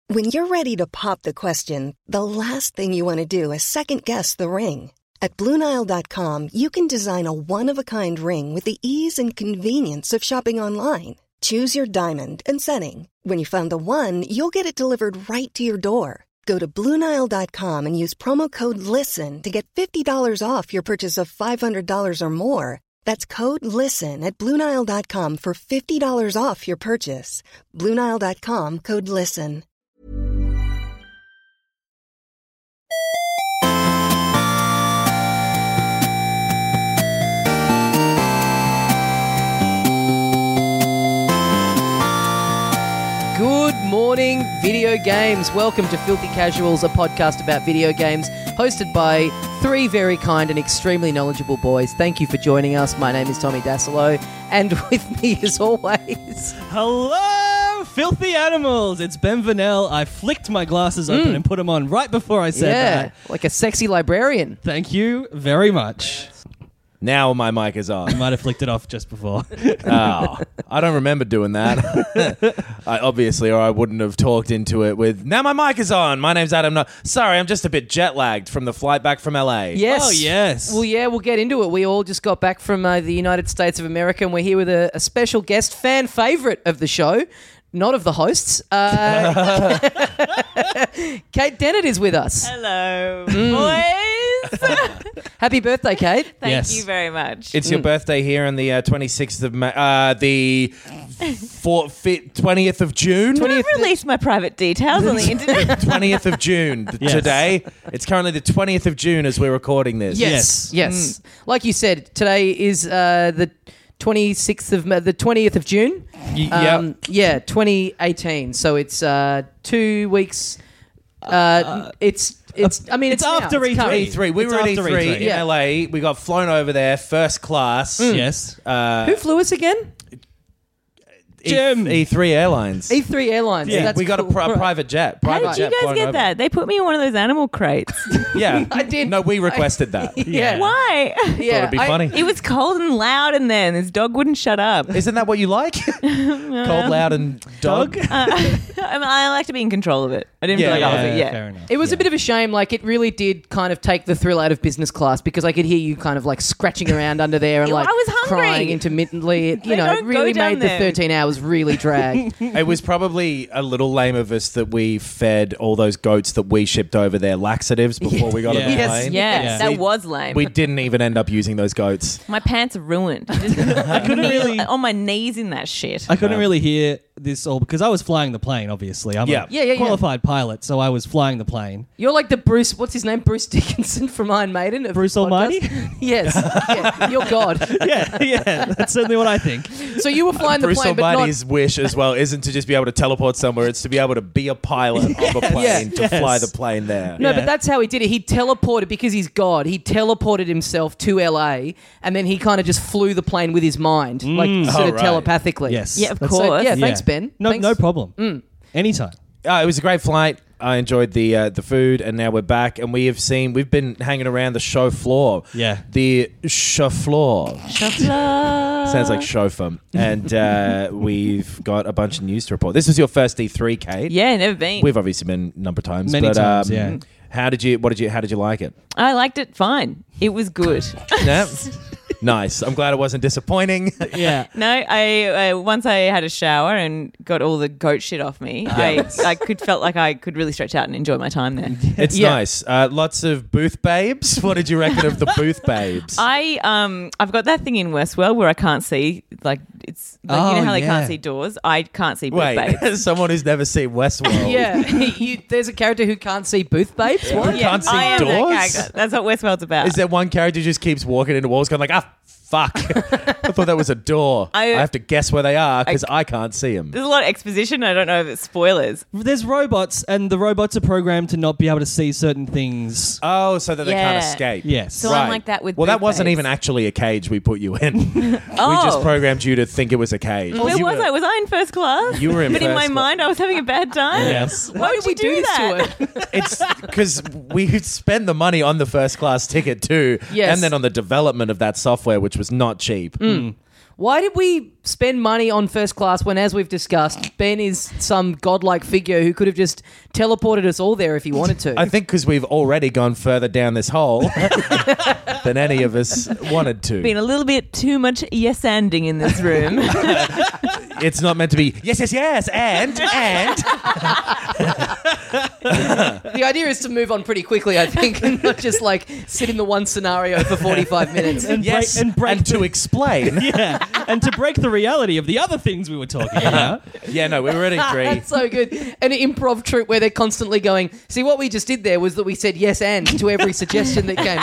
When you're ready to pop the question, the last thing you want to do is second-guess the ring. At BlueNile.com, you can design a one-of-a-kind ring with the ease and convenience of shopping online. Choose your diamond and setting. When you find the one, you'll get it delivered right to your door. Go to BlueNile.com and use promo code LISTEN to get $50 off your purchase of $500 or more. That's code LISTEN at BlueNile.com for $50 off your purchase. BlueNile.com, code LISTEN. Good morning, video games. Welcome to Filthy Casuals, a podcast about video games, hosted by three very kind and extremely knowledgeable boys. Thank you for joining us. My name is Tommy Dasilo, and with me, as always... Hello, filthy animals! It's Ben Vanel. I flicked my glasses open and put them on right before I said that. Like a sexy librarian. Thank you very much. Now my mic is on. I might have flicked it off just before. Oh, I don't remember doing that. Obviously, or I wouldn't have talked into it with, now my mic is on. My name's Adam. No, sorry, I'm just a bit jet lagged from the flight back from LA. Yes. Oh, yes. Well, yeah, we'll get into it. We all just got back from the United States of America, and we're here with a special guest, fan favourite of the show, not of the hosts. Kate Dennett is with us. Hello, boys. Happy birthday, Kate. Thank you very much. It's your birthday here on the 26th of May, the 20th of June. Can I release my private details on the internet? 20th of June today. It's currently the 20th of June as we're recording this. Yes. Like you said, today is the 26th of the 20th of June. Yeah, 2018. So it's 2 weeks. It's after E3. E3. We were at E3 in LA. We got flown over there, first class. Yes. Who flew us again? Jim. E3 Airlines. E3 Airlines. Yeah. That's We got cool. a private jet. How Private did you jet guys flown get over. that? They put me in one of those animal crates. Yeah. I did. No, we requested that. Yeah. Why? Thought it'd be funny. It was cold and loud in there, and this dog wouldn't shut up. Isn't that what you like? Cold, loud, and dog? I like to be in control of it. I didn't feel like I was fair enough. It was a bit of a shame. Like, it really did kind of take the thrill out of business class, because I could hear you kind of like scratching around under there and I like was hungry. crying intermittently. It, They it don't really go down made the there. 13 hours really drag. It was probably a little lame of us that we fed all those goats that we shipped over there laxatives before we got on the Yes. plane. Yes, Yeah. that was lame. We didn't even end up using those goats. My pants are ruined. I couldn't really- on my knees in that shit. I couldn't really hear this all because I was flying the plane, obviously. I'm Yeah. a qualified pilot, so I was flying the plane. You're like the Bruce, what's his name? Bruce Dickinson from Iron Maiden. of Bruce the podcast. Almighty? Yes. Yeah, you're God. Yeah, that's certainly what I think. So you were flying the Bruce plane, but not... Almighty's wish as well isn't to just be able to teleport somewhere, it's to be able to be a pilot of a plane, to fly the plane there. No, Yeah. but that's how he did it. He teleported, because he's God, he teleported himself to LA, and then he kind of just flew the plane with his mind, like sort of right. telepathically. Yes. Yeah, of That's- course. So, yeah, thanks, Ben. No, Thanks. no problem. Anytime. It was a great flight. I enjoyed the food, and now we're back, and we've been hanging around the show floor. Yeah. The show floor. Sounds like chauffeur. And we've got a bunch of news to report. This was your first E3, Kate. Yeah, never been. We've obviously been a number of times. Many but, times, yeah. How did you like it? I liked it fine. It was good. Yeah. Nice. I'm glad it wasn't disappointing. Yeah. No, I once I had a shower and got all the goat shit off me. I felt like I could really stretch out and enjoy my time there. It's Yeah. nice. Lots of booth babes. What did you reckon of the booth babes? I've got that thing in Westworld where I can't see, like, it's like, you know how they yeah. can't see doors. I can't see booth babes. Wait, someone who's never seen Westworld. Yeah, there's a character who can't see booth babes. What? Yeah, Can't see I am that doors? character. That's what Westworld's about. Is there one character who just keeps walking into walls going like, fuck. I thought that was a door. I have to guess where they are because I can't see them. There's a lot of exposition. I don't know if it's spoilers. There's robots, and the robots are programmed to not be able to see certain things. Oh, so that they can't Yeah. escape. Yes. So I'm like that with Well, that booth wasn't babes. even actually a cage we put you in. We Oh. just programmed you to think it was a cage. Where You was were- I? Was I in first class? You were in But in first my class. mind, I was having a bad time. Yes. Why did we do this that? to her? It's because we spend the money on the first class ticket too, Yes. and then on the development of that software, which was not cheap. Why did we spend money on first class when, as we've discussed, Ben is some godlike figure who could have just teleported us all there if he wanted to? I think because we've already gone further down this hole than any of us wanted to. Been a little bit too much yes-anding in this room. It's not meant to be yes, and. The idea is to move on pretty quickly, I think, and not just like sit in the one scenario for 45 minutes. Yes, and to explain. Yeah, and to break the reality of the other things we were talking about. Yeah, no, we already agree. That's so good. An improv troupe where they're constantly going, see, what we just did there was that we said yes and to every suggestion that came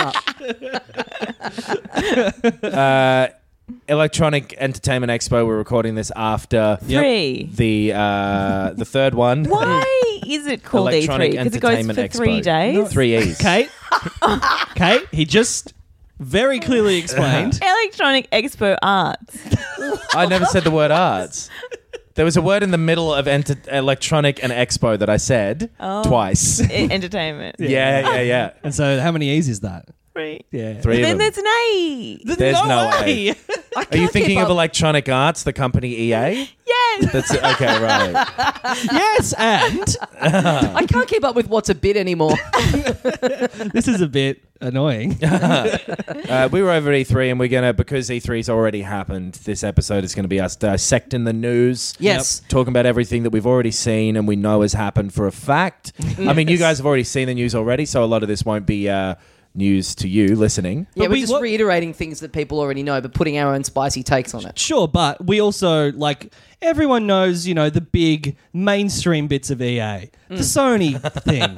up. Electronic Entertainment Expo. We're recording this after 3. the third one. Why is it called Electronic E3? Because it goes Entertainment for Expo. 3 days. 3 E's. Kate, he just very clearly explained. Electronic Expo Arts. I never said the word arts. There was a word in the middle of electronic and expo that I said twice. Entertainment. Yeah. And so how many E's is that? 3. Yeah. 3 of Then them. there's an A. There's no way. Are you thinking of Electronic Arts, the company EA? Yes. That's okay, right. Yes, and I can't keep up with what's a bit anymore. this is a bit annoying. We were over at E3 and we're going to, because E3's already happened, this episode is going to be us dissecting the news. Yes. Talking about everything that we've already seen and we know has happened for a fact. I mean, you guys have already seen the news already, so a lot of this won't be news to you listening. Yeah, But we're just reiterating things that people already know, but putting our own spicy takes on it. Sure, but we also, like, everyone knows, the big mainstream bits of EA. The Sony thing.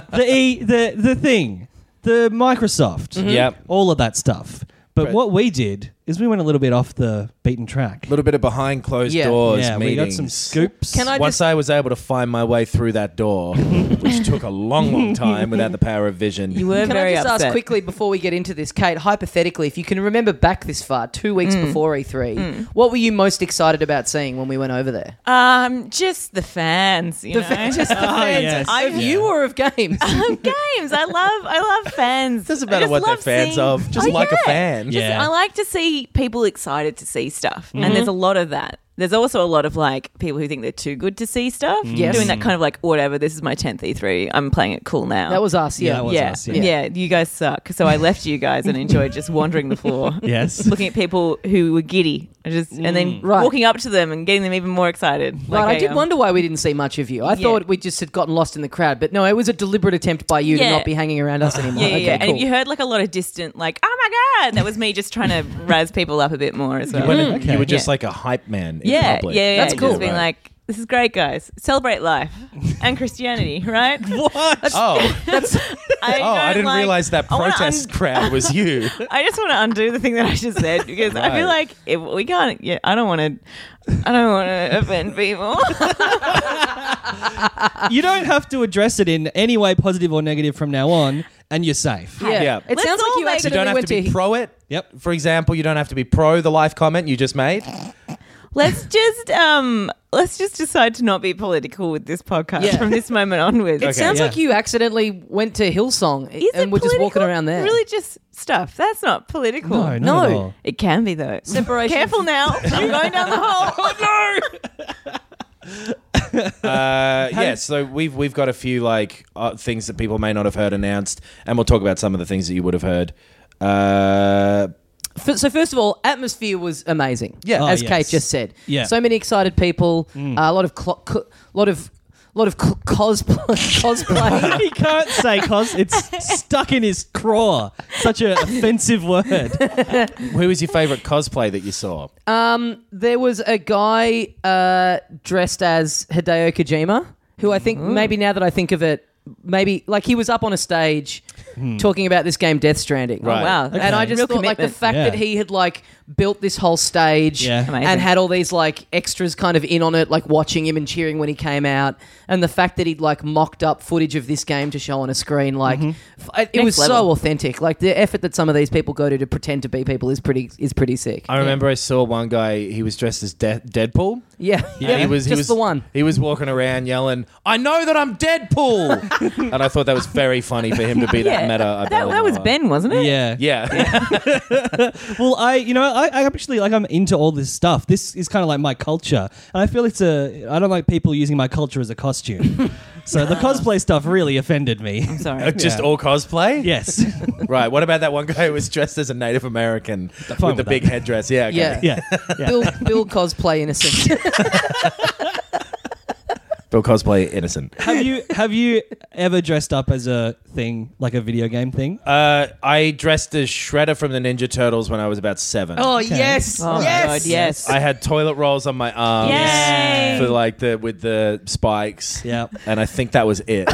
The thing. The Microsoft. Yep. All of that stuff. But Right. what we did is we went a little bit off the beaten track. A little bit of behind closed Yeah. doors Yeah, we meetings. got some scoops. Can I Once just... I was able to find my way through that door, which took a long time without the power of vision. You were Can very I just upset. ask quickly before we get into this, Kate, hypothetically, if you can remember back this far, 2 weeks before E3, what were you most excited about seeing when we went over there? Just the fans, you know. Just the fans yes. of you or of games? Games. I love fans. Doesn't I matter just what they're love fans seeing- of, just like a fan. Yeah. I like to see people excited to see stuff, and there's a lot of that. There's also a lot of like people who think they're too good to see stuff. Yes. Doing that kind of like, whatever, this is my 10th E3. I'm playing it cool now. That was us, yeah. That was us, yeah. Yeah, you guys suck. So I left you guys and enjoyed just wandering the floor. Yes. Looking at people who were giddy. And then Right. walking up to them and getting them even more excited. Right, I Like did wonder why we didn't see much of you. I thought we just had gotten lost in the crowd, but no, it was a deliberate attempt by you to Yeah. not be hanging around us anymore. Yeah. Okay, And cool. if you heard like a lot of distant, like, oh my God, that was me just trying to razz people up a bit more as well. Okay. You were just Yeah. like a hype man in Yeah, public. yeah, That's cool. Just being Right. like, this is great, guys. Celebrate life and Christianity, right? What? Oh, I didn't don't realize that I wanna protest crowd was you. I just want to undo the thing that I just said because I feel Right. like if we can't. Yeah, I don't want to offend people. You don't have to address it in any way, positive or negative, from now on, and you're safe. yeah. Yeah. It Let's sounds like all you make- You accidentally don't have went to be pro it. Yep. For example, you don't have to be pro the life comment you just made. Let's just decide to not be political with this podcast Yeah. from this moment onwards. It sounds yeah. like you accidentally went to Hillsong Is and it were just walking political? around there. Religious stuff. That's not political. No, not No. at all. It can be though. Separation. Careful now. I'm going down the hole. Yeah, so we've got a few like things that people may not have heard announced, and we'll talk about some of the things that you would have heard. So first of all, atmosphere was amazing. Yeah. as Oh, Kate yes. just said. Yeah. So many excited people. A lot of cosplay. He can't say cos. It's stuck in his craw. Such an offensive word. Who was your favourite cosplay that you saw? There was a guy dressed as Hideo Kojima, who I think maybe now that I think of it, maybe like he was up on a stage talking about this game Death Stranding. Right. Oh, wow. Okay. And I just Real thought like the commitment. fact Yeah. that he had like built this whole stage Yeah. Amazing. and had all these like extras kind of in on it, like watching him and cheering when he came out, and the fact that he'd like mocked up footage of this game to show on a screen, like it was level. so authentic. Like the effort that some of these people go to pretend to be people is pretty sick. I remember I saw one guy. He was dressed as Deadpool. Yeah, And he was just the one. He was walking around yelling, "I know that I'm Deadpool," and I thought that was very funny for him to be that Yeah. met her. That was Ben, wasn't it? Yeah. Yeah. Well, I actually I'm into all this stuff. This is kind of like my culture, and I feel I don't like people using my culture as a costume. So the cosplay stuff really offended me. I'm sorry. Just all cosplay? Yes. Right. What about that one guy who was dressed as a Native American with the big headdress? Yeah. Okay. Yeah. Yeah. Bill cosplay innocent. Bill cosplay innocent. Have you ever dressed up as a thing, like a video game thing? I dressed as Shredder from the Ninja Turtles when I was about 7. Oh, yes. Oh, my yes. God, yes. I had toilet rolls on my arms Yay. for like with the spikes. Yeah. And I think that was it.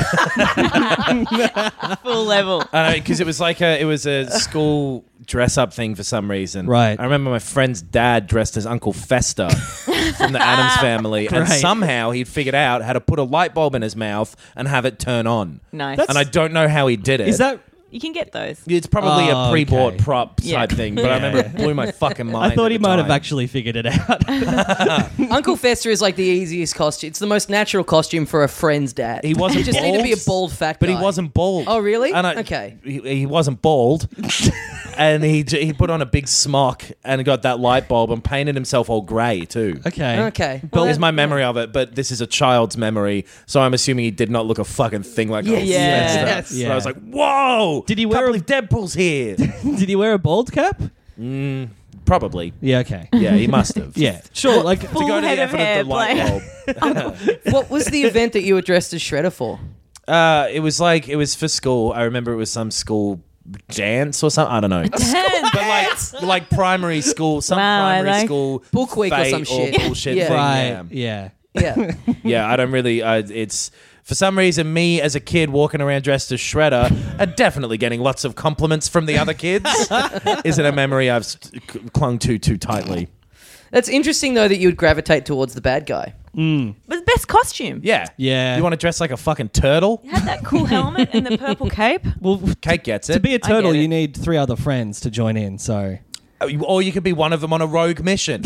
Full level. Because it was a school dress up thing for some reason. Right. I remember my friend's dad dressed as Uncle Fester from the Addams Family, and Right. somehow he'd figured out how to put a light bulb in his mouth and have it turn on. Nice. That's- And I don't know how he did it. Is that? You can get those. It's probably Oh, a pre-bought okay. prop type thing, but I remember it blew my fucking mind. I thought at he the might have time. actually figured it out. Uncle Fester is like the easiest costume. It's the most natural costume for a friend's dad. He wasn't You just need to be a bald, bald fat But guy. he wasn't bald. Oh, really? And Okay. He wasn't bald. And he put on a big smock and got that light bulb and painted himself all grey too. Okay. Okay. That is my memory of it, but this is a child's memory, so I'm assuming he did not look a fucking thing like Uncle Yes. Fester. Yes. So I was like, whoa! Did he wear couple a- of Deadpool's here? Did he wear a bald cap? Probably. Yeah. Okay. Yeah, he must have. Yeah. Sure. Like. To Full go to the head of effort hair, of the light Blake. bulb. What was the event that you were dressed as Shredder for? It was for school. I remember it was some school dance or something. I don't know. But like primary school, some Wow, I primary like- school Book week or fete some shit. bullshit Yeah. thing. Right. Yeah. Yeah. Yeah. Yeah, I don't really. It's for some reason me as a kid walking around dressed as Shredder and definitely getting lots of compliments from the other kids isn't a memory I've clung to too tightly. That's interesting, though, that you would gravitate towards the bad guy. But the best costume. Yeah, Yeah. You want to dress like a fucking turtle? You had that cool helmet and the purple cape. Well, Kate gets to it. be a turtle, get it. you need 3 other friends to join in. So. Or you could be one of them on a rogue mission.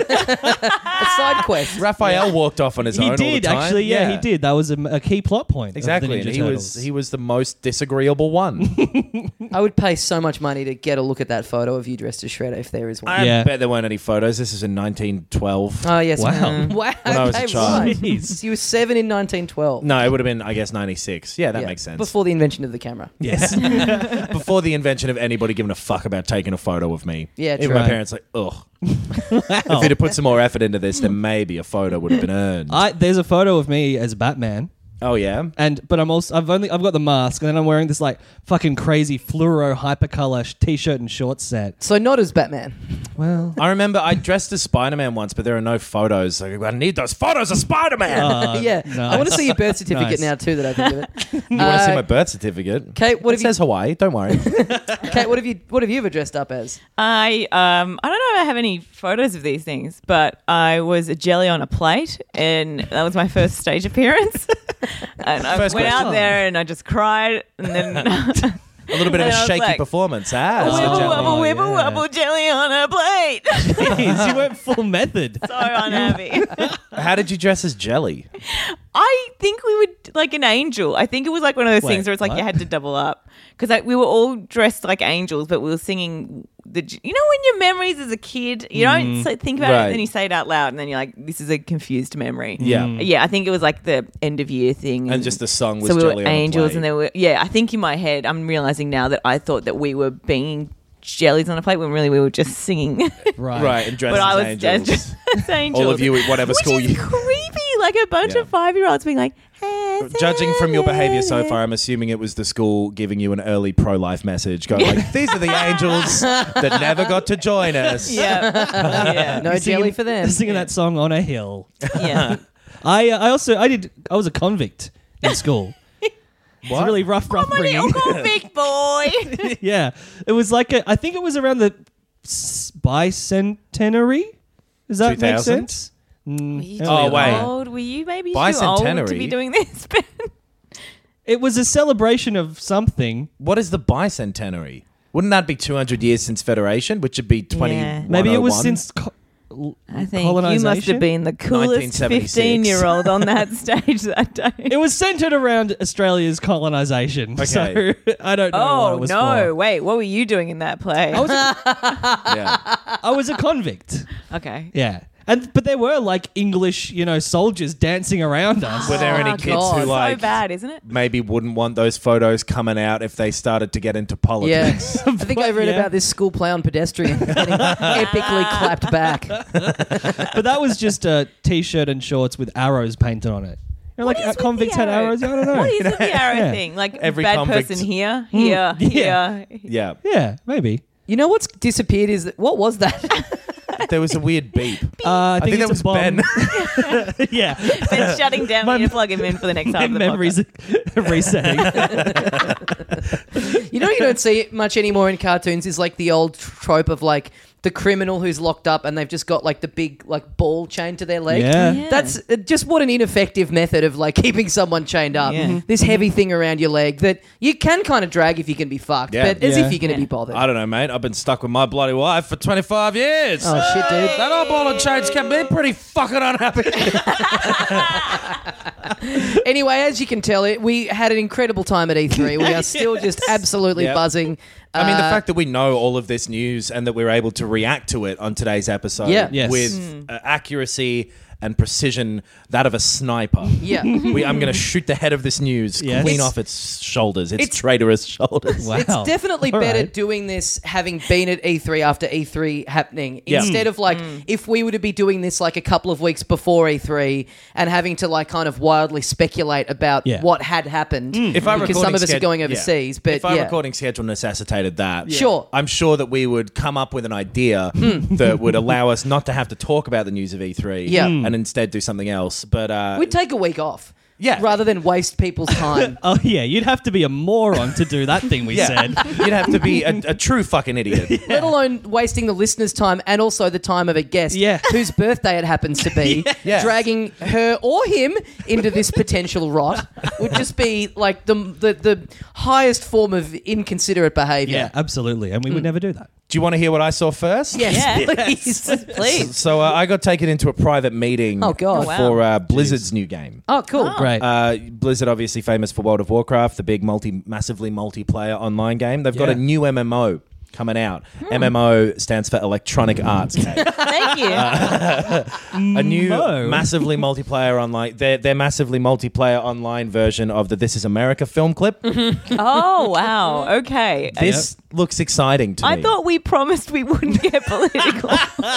A side quest. Raphael walked off on his He own all did the time. actually. Yeah, he did. That was a key plot point. Exactly, Of the and Ninja he Turtles. was the most disagreeable one. I would pay so much money to get a look at that photo of you dressed as Shredder if there is one. I Yeah. bet there weren't any photos. This is in 1912. Oh, yes. Wow. Wow. When I was a okay, child. right. Jeez. So you were 7 in 1912. No, it would have been, I guess, 96. Yeah, that Yeah, makes sense. Before the invention of the camera. Yes. Before the invention of anybody giving a fuck about taking a photo of me. Yeah, Even true. my parents like, ugh. If you'd have put some more effort into this, then maybe a photo would have been earned. There's a photo of me as Batman. Oh yeah. But I've got the mask, and then I'm wearing this like fucking crazy fluoro hypercolor t-shirt and shorts set. So not as Batman. Well, I remember I dressed as Spider-Man once, but there are no photos. Like, I need those photos of Spider-Man. Yeah. nice. I want to see your birth certificate Nice. now too that I think of it. You want to see my birth certificate? Kate, what It have says Hawaii. Don't worry. Kate, what have you ever dressed up as? I don't know if I have any photos of these things, but I was a jelly on a plate, and that was my first stage appearance. And I First went question. out there and I just cried, and then A little bit of And a I was shaky like, performance. As the wibble jelly. wobble wibble yeah. wobble jelly on a plate. Jeez, you went full method. So unhappy. How did you dress as jelly? I think we would like an angel. I think it was like one of those Wait, things where it's like what? you had to double up because like we were all dressed like angels, but we were singing the. You know when your memories as a kid, you don't think about it, Right. and then you say it out loud, and then you're like, "This is a confused memory." Yeah. Yeah. I think it was like the end of year thing, And just the song was so we jelly were on a angels, plate. and there were I think in my head I'm realizing now that I thought that we were being jellies on a plate when really we were just singing. Right, and dressed But I as was angels. just as angels. All of you at whatever Which school is you. creepy, like a bunch Yeah. of 5-year-olds being like, hey, Judging from your behaviour so far, I'm assuming it was the school giving you an early pro-life message. Going like, these are the angels that never got to join us. Yeah, yeah, No jelly for them. Singing that song on a hill. yeah. I was a convict in school. It's a really rough I'm a little upbringing. convict boy. Yeah, it was like I think it was around the bicentenary. Does that make 2000? sense? Were you Oh, too wait. old? Were you maybe too old to Bicentenary? be doing this? Ben? It was a celebration of something. What is the bicentenary? Wouldn't that be 200 years since Federation, which would be 20? Yeah. Maybe it was 101? since I think you must colonization? have been the coolest 1976. 15-year-old on that stage that day. It was centered around Australia's colonization. Okay. So I don't know what it Oh, was no. for. Wait, what were you doing in that play? Yeah. I was a convict. Okay. Yeah. But there were like English, soldiers dancing around us. Were there any Oh, kids God. who So like bad, isn't it? maybe wouldn't want those photos coming out if they started to get into Yeah. politics? I think I read Yeah. about this school play on pedestrian getting epically clapped back. But that was just a t-shirt and shorts with arrows painted on it. What is Like with convicts the had arrow? arrows. I don't know. What is with the arrow Yeah. thing? Like Every bad convict- person here, Yeah. here. Yeah. Yeah, maybe. You know what's disappeared is what was that? There was a weird beep. I think that it's was a bomb. Ben. Yeah. Ben's shutting down. We need to plug him in for the next My half of the memories resetting. You know, you don't see it much anymore in cartoons is like the old trope of like the criminal who's locked up and they've just got like the big like ball chained to their leg. Yeah. Yeah. That's just what an ineffective method of like keeping someone chained up. Yeah. This heavy thing around your leg that you can kind of drag if you can be fucked, Yeah. but as Yeah. if you're going to Yeah. be bothered. I don't know, mate. I've been stuck with my bloody wife for 25 years. Oh shit, dude. That old ball and chains kept me pretty fucking unhappy. Anyway, as you can tell, we had an incredible time at E3. We are still just absolutely Yep. buzzing. I mean, the fact that we know all of this news and that we're able to react to it on today's episode Yeah. Yes. with accuracy and precision, that of a sniper. Yeah. I'm going to shoot the head of this news Yes. clean It's- off its shoulders, its it's- traitorous shoulders. Wow. It's definitely All better right. doing this having been at E3 after E3 happening Yeah. instead of like if we were to be doing this like a couple of weeks before E3 and having to like kind of wildly speculate about Yeah. what had happened If our because some recording of us are sched- going yeah. overseas. But if our yeah. recording schedule necessitated that, Sure. I'm sure that we would come up with an idea that would allow us not to have to talk about the news of E3 Yeah. and instead do something else. But We'd take a week off. Yeah. Rather than waste people's time. Oh, yeah. You'd have to be a moron to do that thing we said. you'd have to be a true fucking idiot. Let alone wasting the listener's time and also the time of a guest Yeah. whose birthday it happens to be. Yeah. Dragging her or him into this potential rot would just be like the highest form of inconsiderate behaviour. Yeah, absolutely. And we would never do that. Do you want to hear what I saw first? Yes, Yeah. please. Please. So I got taken into a private meeting Oh, God. for Blizzard's new game. Oh, cool. Great. Blizzard, obviously famous for World of Warcraft, the big massively multiplayer online game. They've got Yeah. a new MMO coming out. MMO stands for Electronic Arts Game. Thank you. A new Mo. massively multiplayer online. Their massively multiplayer online version of the This Is America film clip. Oh, wow. Okay. This looks exciting to me. I thought we promised we wouldn't get political.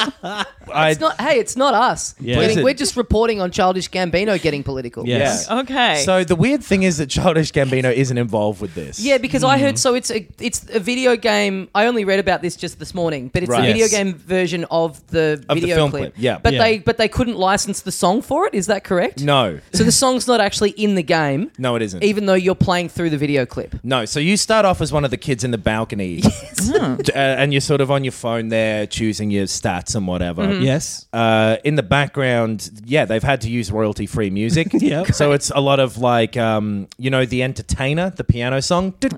It's not us. Yeah. Blizzard. We're just reporting on Childish Gambino getting political. Yes. Yeah. Okay. So the weird thing is that Childish Gambino isn't involved with this. Yeah, because I heard so it's a video game. I only read about this just this morning, but it's Right. a video Yes. game version of the Of the video film clip. clip, yeah. But Yeah. they couldn't license the song for it. Is that correct? No. So the song's not actually in the game, No, it isn't. even though you're playing through the video clip. No, so you start off as one of the kids in the balcony, and you're sort of on your phone there choosing your stats and whatever. Mm-hmm. Yes. In the background, yeah, they've had to use royalty-free music. Yep. So it's a lot of like, The Entertainer, the piano song. Oh,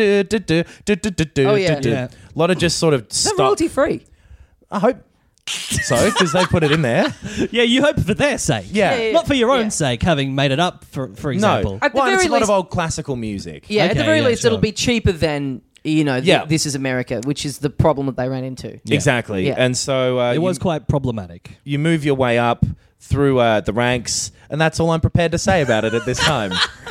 yeah. Yeah. A lot of just sort of Is that stuff. royalty free? I hope so, because they put it in there. Yeah, you hope for their sake. Yeah. Yeah. Not for your own Yeah. sake, having made it up, for example. No. At the Well, very it's a lot of least- old classical music. Yeah, at the Okay, very yeah, least, sure. it'll be cheaper than Yeah. This Is America, which is the problem that they ran into. Yeah. Exactly. Yeah. And so It was quite problematic. you move your way up through the ranks, and that's all I'm prepared to say about it at this time.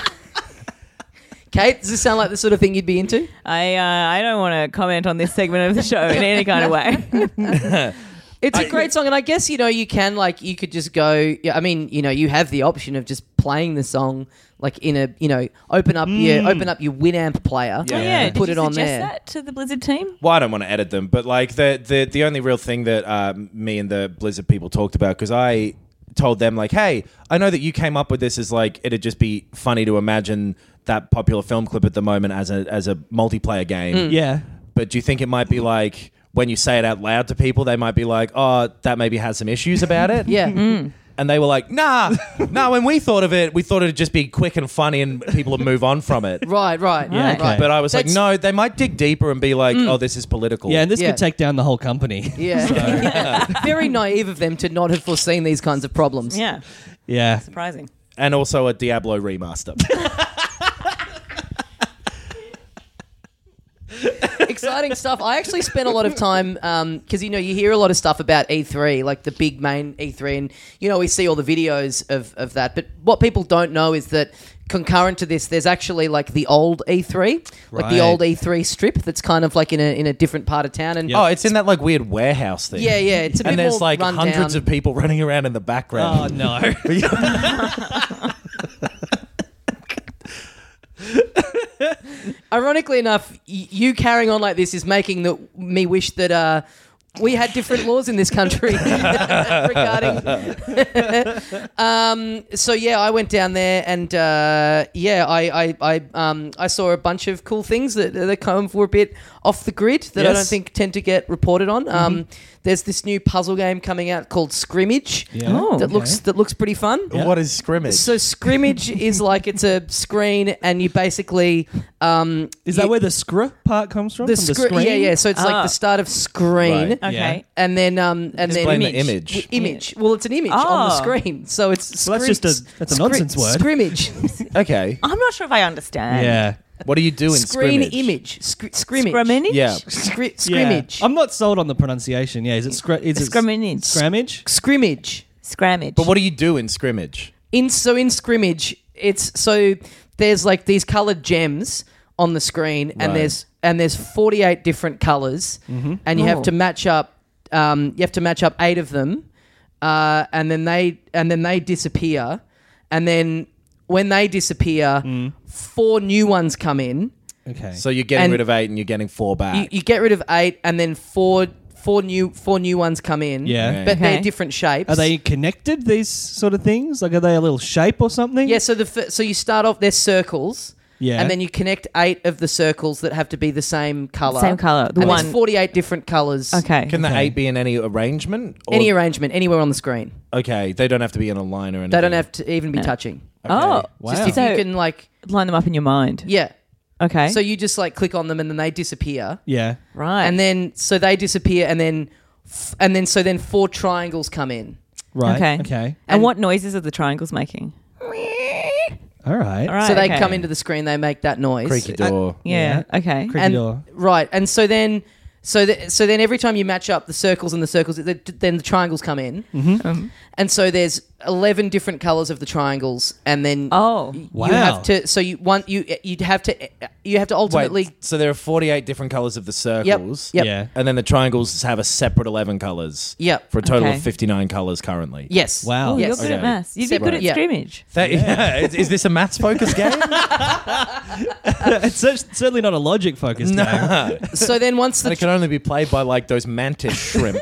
Kate, does this sound like the sort of thing you'd be into? I don't want to comment on this segment of the show in any kind of way. It's a great song, and I guess you could just go. Yeah, I mean, you have the option of just playing the song like in a open up your Winamp player, Yeah. Oh, yeah. and put Did it you on suggest there. that to the Blizzard team? Well, I don't want to edit them, but like the only real thing that me and the Blizzard people talked about, because I told them like, hey, I know that you came up with this as like it'd just be funny to imagine that popular film clip at the moment as a multiplayer game. Yeah. But do you think it might be like when you say it out loud to people, they might be like, oh, that maybe has some issues about it? Yeah. And they were like, nah. When we thought of it, we thought it'd just be quick and funny and people would move on from it. Right. Yeah, okay. But I was like, That's- no, they might dig deeper and be like, oh, this is political. Yeah, and this Yeah. could take down the whole company. Yeah. Very naive of them to not have foreseen these kinds of problems. Yeah, Yeah. surprising. And also a Diablo remaster. Exciting stuff. I actually spent a lot of time because you hear a lot of stuff about E3, like the big main E3, and we see all the videos of that. But what people don't know is that concurrent to this, there's actually like the old E3, like the Right. old E3 strip that's kind of like in a different part of town. And Oh, it's in that like weird warehouse thing. yeah, it's a bit And there's more like run hundreds down. of people running around in the Oh, background. no. Ironically enough, you carrying on like this is making me wish that we had different laws in this country regarding. So yeah, I went down there and I saw a bunch of cool things that kind of were a bit off the grid that I Yes. don't think tend to get reported on. There's this new puzzle game coming out called Scrimmage. Yeah. Oh, that looks pretty fun. Yeah. What is scrimmage? So Scrimmage is like it's a screen, and you basically Is that where the scr part comes from? the From the screen? screen? Yeah. So it's like the start of screen, Right. Okay. Yeah. and then Explain the image. Image. Well, it's an image on the Oh. screen, so it's Well, that's just a nonsense word. Scrimmage, Okay. I'm not sure if I understand. Yeah. What do you do in screen scrimmage? image, scrimmage, Scrimmage? Yeah. scrimmage, Yeah. I'm not sold on the pronunciation. Yeah, is it Scrimmage. Scrammage? scrimmage. Scrammage. But what do you do in scrimmage? In scrimmage, there's like these coloured gems on the screen, and Right. there's 48 different colours, and you have to match up. You have to match up 8 of them, and then they disappear, and then when they disappear, 4 new ones come in. Okay. So you're getting And rid of 8 and you're getting 4 back. You get rid of 8, and then four new ones come in. Yeah. but they're Okay. different shapes. Are they connected, these sort of things? Like, are they a little shape or something? Yeah. So you start off. They're circles. Yeah. And then you connect 8 of the circles that have to be the same color. Same colour. The And one. there's 48 different colors. Okay. Can the Okay. 8 be in any arrangement? Or- Any arrangement, anywhere on the screen. Okay, they don't have to be in a line or anything. They don't have to even be No. touching. Oh. Wow. Just if So you can like, line them up in your mind. yeah. Okay. So you just like click on them and then they disappear. Yeah. right. And then so they disappear and then 4 triangles come in. Right. Okay. Okay. And what noises are the triangles making? All right. All right. So they okay. come into the screen, they make that noise. Creaky door. Yeah. Okay. Creaky And door. right, and so then every time you match up the circles and the circles, then the triangles come in, and so there's 11 different colors of the triangles, and then Oh. you Wow. have to. So you have to ultimately. Wait, so there are 48 different colours of the circles. Yep. Yeah. And then the triangles have a separate 11 colours. Yep. For a total Okay. of 59 colours currently. Yes. Wow. Oh, Yes. you're good at Okay. maths. You'd be Separate. good at Yeah. scrimmage. Yeah. Is this a maths focused game? It's certainly not a logic focused game. No. So then once And the it can only be played by like those mantis shrimp.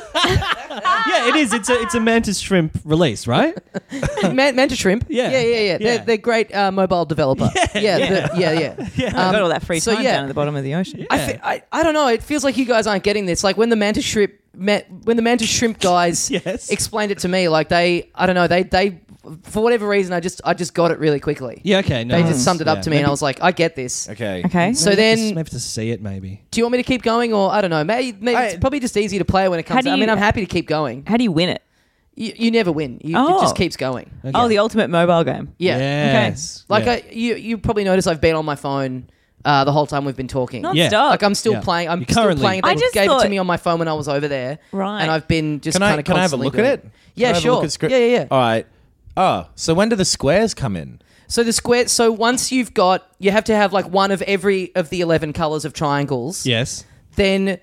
Yeah, it is. It's a mantis shrimp release, right? Manta Shrimp, Yeah. yeah. Yeah. They're great mobile developer. Yeah. I've got all that free so time yeah. down at the bottom of the ocean. I don't know. It feels like you guys aren't getting this. Like when the Manta Shrimp guys Yes. explained it to me, like they for whatever reason, I just got it really quickly. Yeah. Okay. No. They just summed it up to me, and I Maybe- was like, I get this. Okay. Okay. So maybe then, maybe to see it, maybe. do you want me to keep going, or I don't know? Maybe it's probably just easier to play when it comes. do I mean, you- I'm happy to keep going. How do you win it? You never win. It Oh. just keeps going. Okay. Oh, the ultimate mobile game. Yeah. Yes. Like Yeah. you probably noticed I've been on my phone the whole time we've been talking. Yeah. Non-stop. Like I'm still Yeah. playing. I'm You're still currently- playing. I They just gave it thought- to me on my phone when I was over there, Right. and I've been just Can kind I of have a look at it? Yeah, Can I have a sure. look at script? Yeah. All right. Oh, so when do the squares come in? So the square. So once you have to have like one of every of the 11 colors of triangles. Yes. Then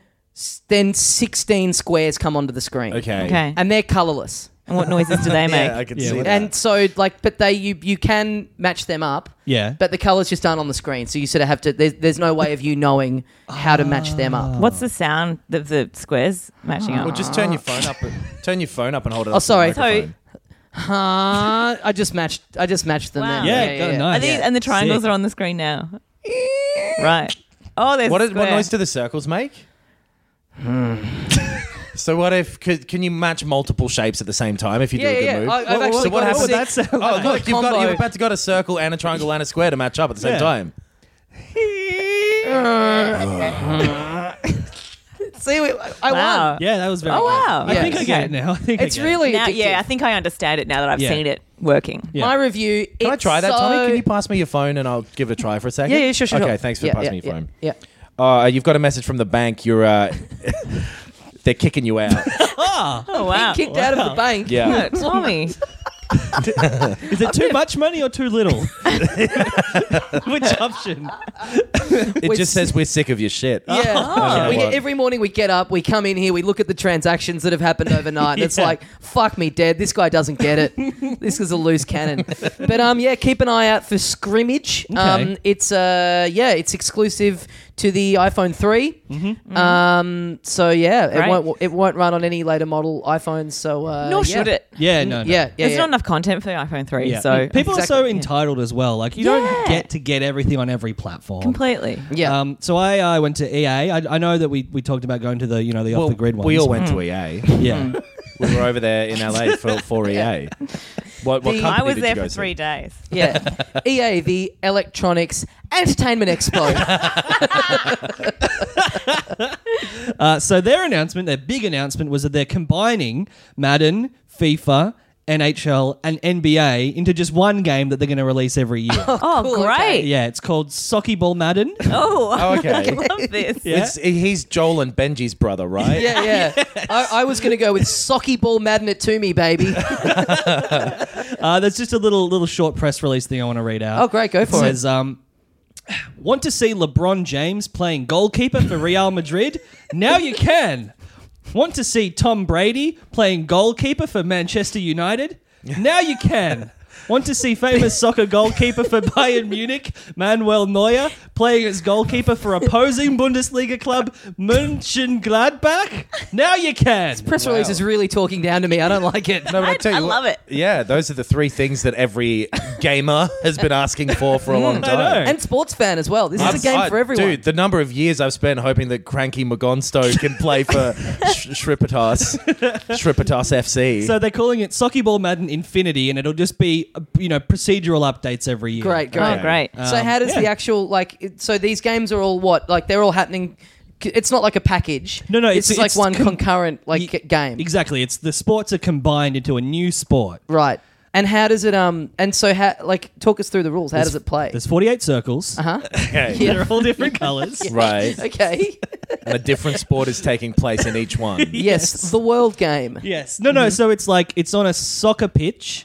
16 squares come onto the screen. Okay. Okay. And they're colorless. And what noises do they make? Yeah, I can Yeah, see what- that. And so like, but you can match them up. Yeah. But the colors just aren't on the screen, so you sort of have to. There's no way of you knowing how to match them up. What's the sound of the squares matching up? Well, just turn your phone up. Turn your phone up and hold it. Oh, up to the sorry. microphone. I just matched them Wow. now. Yeah, go nice. Are these, and the triangles Sick. are on the screen now. Right. Oh, there's What a square. noise do the circles make? So what if can you match multiple shapes at the same time if you do a good move? I've actually so what got happens? a that sound Oh, like? look, combo. you've about to got a circle and a triangle and a square to match up at the same Yeah. time. See, I Wow. won. Yeah, that was very Oh, good. wow. I think Yeah. I get it now. I think It's I get it. really Now, addictive. yeah, I think I understand it now that I've Yeah. seen it working. Yeah. My review. Can I try that, Tommy? Can you pass me your phone and I'll give it a try for a second? Yeah, sure. Okay, thanks for passing me your phone. Yeah. You've got a message from the bank. You're they're kicking you out. Oh, wow. Kicked out of the bank. Yeah. Tommy. Is it too much money or too little? Which option? It just says we're sick of your shit. Yeah. Oh. We get, every morning we get up, we come in here, we look at the transactions that have happened overnight, and it's Yeah. like, fuck me, dead. This guy doesn't get it. This is a loose cannon. But yeah, keep an eye out for Scrimmage. Okay. It's exclusive to the iPhone 3. So yeah, Great. it won't run on any later model iPhones. So Nor should it. Yeah, no. Yeah, There's not enough content for the iPhone 3, Yeah. so people are so Exactly, yeah. entitled as well. Like you don't get to get everything on every platform. completely. Yeah. So I went to EA. I know that we talked about going to the the off the grid ones. we all went to EA. Yeah. We were over there in LA for EA. What company I was did there you go for to? 3 days. Yeah. EA, the Electronics Entertainment Expo. So their big announcement was that they're combining Madden, FIFA, NHL, and NBA into just one game that they're going to release every year. Oh, Cool, great. okay. Yeah, it's called Socky Ball Madden. Oh, okay. I love this. Yeah. He's Joel and Benji's brother, right? Yeah. I was going to go with Socky Ball Madden it to me, baby. There's just a little short press release thing I want to read out. Oh, great. Go for it. It says, want to see LeBron James playing goalkeeper for Real Madrid? Now you can. Want to see Tom Brady playing goalkeeper for Manchester United? Now you can. Want to see famous soccer goalkeeper for Bayern Munich, Manuel Neuer, playing as goalkeeper for opposing Bundesliga club Mönchengladbach? Now you can. Press release is really talking down to me. I don't like it. No, but I tell you I what- love it. Yeah, those are the three things that every gamer has been asking for a long time. know. And sports fan as well. This is a game for everyone. Dude, the number of years I've spent hoping that Cranky McGonstow can play for Shripatas FC. So they're calling it Socky Ball Madden Infinity, and it'll just be, procedural updates every year. Great. Oh, great. So how does the actual so these games are all what? Like they're all happening. It's not like a package. No, It's just like one concurrent game. Exactly. It's the sports are combined into a new sport. Right. And how does it and so how talk us through the rules. How does it play? There's 48 circles. Okay. They're all different colors. Right. Okay. And a different sport is taking place in each one. Yes, the world game. Yes. No. So it's like it's on a soccer pitch.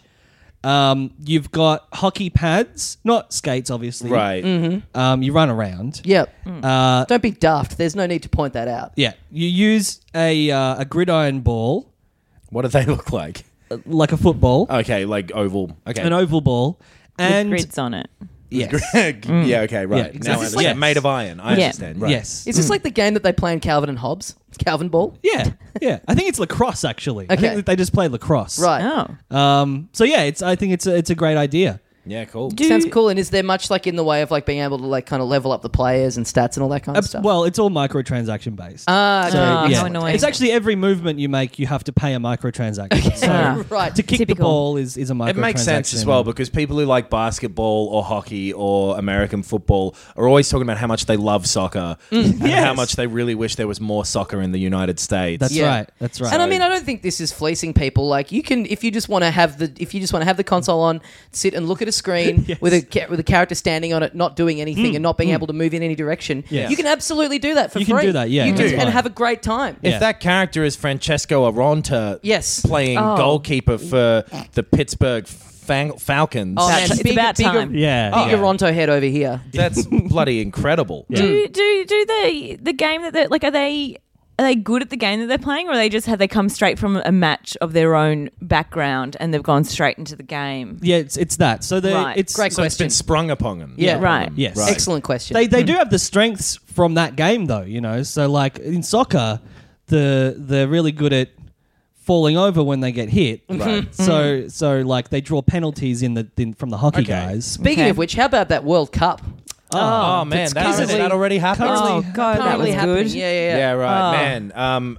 You've got hockey pads, not skates, obviously. Right. You run around. Yep. Don't be daft. There's no need to point that out. Yeah. You use a gridiron ball, What do they look like? like a football, Okay, like oval. Okay. an oval ball, and With grids on it. yes. Yeah, okay, right. Yeah, Now exactly. I understand. Yes. Made of iron. I Yeah. understand. Right. Yes. Is this like the game that they play in Calvin and Hobbes? It's Calvin Ball? Yeah. I think it's lacrosse actually. I Okay. think that they just play lacrosse. Right. Oh. So yeah, I think it's a great idea. Yeah, cool. Sounds cool. And is there much like in the way of like being able to like kind of level up the players and stats and all that kind of stuff? Well, it's all microtransaction based. okay. Oh, yeah. how annoying. It's actually every movement you make, you have to pay a microtransaction. So Ah. right. to kick the Typical. ball is a microtransaction. It makes sense as well because people who like basketball or hockey or American football are always talking about how much they love soccer and Yes. how much they really wish there was more soccer in the United States. That's Yeah. right. That's right. And I mean, I don't think this is fleecing people. Like, you can, if you just want to have the console on, sit and look at a screen Yes. with a character standing on it, not doing anything and not being able to move in any direction. Yeah. You can absolutely do that for You free. can do that, yeah, You that's can, and fine. have a great time. If Yeah. that character is Francesco Aronta Yes. playing Oh. goalkeeper for the Pittsburgh Falcons, Oh man, It's about time. Yeah. Big Toronto head over here. that's bloody incredible. Do the game that they're like are they good at the game that they're playing, or have they come straight from a match of their own background and they've gone straight into the game? Yeah, it's that. So Right. it's Great So it's been question. sprung upon them. Yeah. Right. Yes. Right. Excellent question. They do have the strengths from that game though, So like in soccer, they're really good at falling over when they get hit. Right. So like they draw penalties from the hockey Okay. guys. Speaking Okay. of which, how about that World Cup? Oh, man, that's that currently- already happened. Oh god, that Currently was happening. good. Yeah. Yeah, right, Oh. man.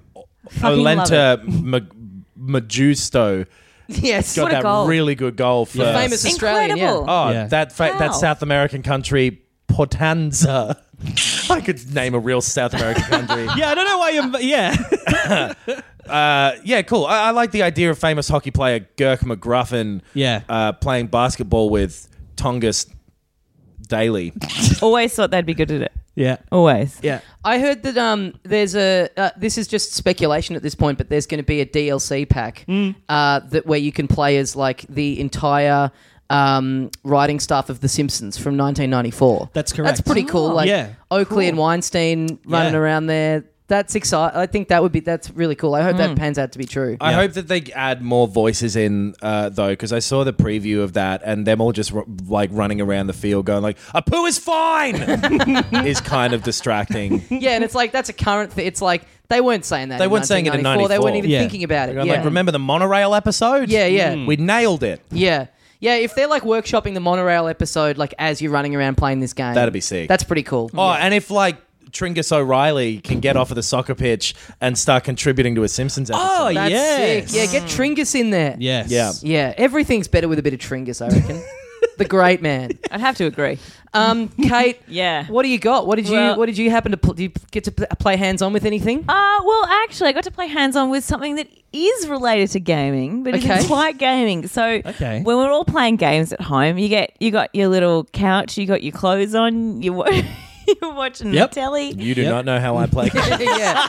Fucking love Olenta Majusto Yes. got What a that goal. really good goal for Famous Australian, Incredible. yeah. Oh, Yeah. that Wow. South American country, Portanza. I could name a real South American country. Yeah, I don't know why you're. Yeah. Yeah, cool. I like the idea of famous hockey player Girk McGruffin Yeah. playing basketball with Tongass Daly. Always thought they'd be good at it. Yeah. Always. Yeah. I heard that there's a this is just speculation at this point, but there's going to be a DLC pack that where you can play as like the entire writing staff of The Simpsons from 1994. That's correct. That's pretty cool. Like Yeah. Oakley and Weinstein running Yeah. around there. That's exciting. I think that's really cool. I hope that pans out to be true. I hope that they add more voices in, though, because I saw the preview of that, and them all just like running around the field going like, "A poo is fine," is kind of distracting. Yeah, and it's like that's a current thing. It's like they weren't saying that. They weren't saying it in 1994. They weren't 94. even Yeah. thinking about it. Going Yeah. like, remember the monorail episode? Yeah, yeah. We nailed it. Yeah. Yeah, if they're like workshopping the monorail episode like as you're running around playing this game. That'd be sick. That's pretty cool. Oh, and if like Tringus O'Reilly can get off of the soccer pitch and start contributing to a Simpsons episode. Oh, That's yes. sick. Yeah, get Tringus in there. Yes. Yeah. Yeah, everything's better with a bit of Tringus, I reckon. The great man. I'd have to agree. Kate, Yeah. what do you got? What did Well- you happen to do you get to play hands on with anything? Well, actually, I got to play hands-on with something that is related to gaming, but Okay. isn't quite gaming. So Okay. when we're all playing games at home, you got your little couch, you got your clothes on, you're watching Yep. the telly. You do not know how I play. yeah.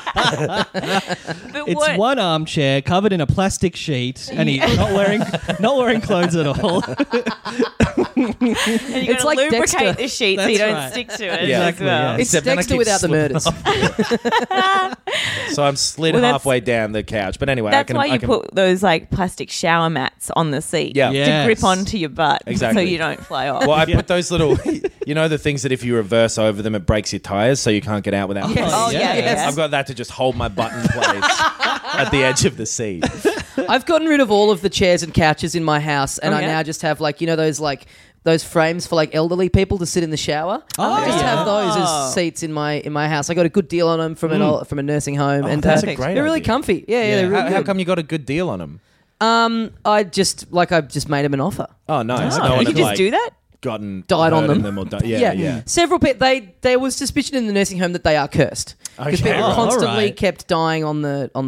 But It's what? one armchair covered in a plastic sheet, and he's not wearing clothes at all. And you It's got to like lubricate Dexter. the sheet so That's you don't right. stick to it Yeah. as well. Yeah. It's Except then I Dexter keep without the slipping murders. So I'm slid Well, that's- halfway down the couch. But anyway, That's why I you can put those like plastic shower mats on the seat Yeah. to Yes. grip onto your butt Exactly. so you don't fly off. Well, I put those little, you know, the things that if you reverse over them, it breaks your tires, so you can't get out without. Yes. Oh, yeah, Yes. yeah. I've got that to just hold my butt in place at the edge of the seat. I've gotten rid of all of the chairs and couches in my house, and Oh, I yeah? now just have those frames for like elderly people to sit in the shower. I just yeah. have those as seats in my house. I got a good deal on them from from a nursing home, and that's a perfect. great they're really idea. comfy. Yeah, they're really How good. come you got a good deal on them? I've just made them an offer. Oh, nice. Oh, No one you had, just like, do that? gotten Died on hurt in them. or yeah. Several people. There was suspicion in the nursing home that they are cursed because Okay. people Oh, constantly alright. kept dying on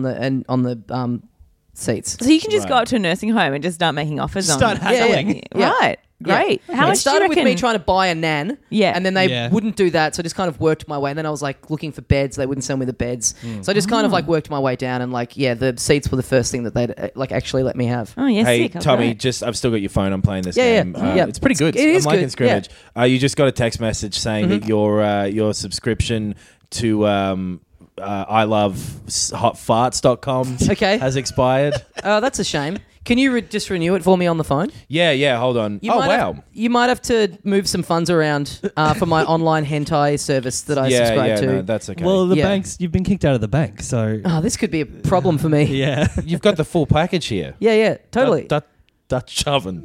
the seats. So you can just go Right. up to a nursing home and just start making offers on Start them. haggling. Yeah. Right. Great. How it much started do you with reckon? me trying to buy a nan, Yeah. and then they Yeah. wouldn't do that, so I just kind of worked my way. And then I was like looking for beds; they wouldn't sell me the beds, so I just kind of like worked my way down. And like, yeah, the seats were the first thing that they'd like actually let me have. Oh, yeah, Hey, sick. Oh, Tommy, great. I've still got your phone. I'm playing this Yeah, game. yeah. It's pretty good. It is I'm liking good, Scrimmage. You just got a text message saying that your subscription to I love hotfarts.com Okay. has expired. Oh, that's a shame. Can you just renew it for me on the phone? Yeah, hold on. You Oh, might wow. you might have to move some funds around for my online hentai service that I subscribe to. No, that's okay. Well, Yeah. you've been kicked out of the bank, so Oh, this could be a problem for me. yeah. You've got the full package here. Yeah, totally. Dutch oven.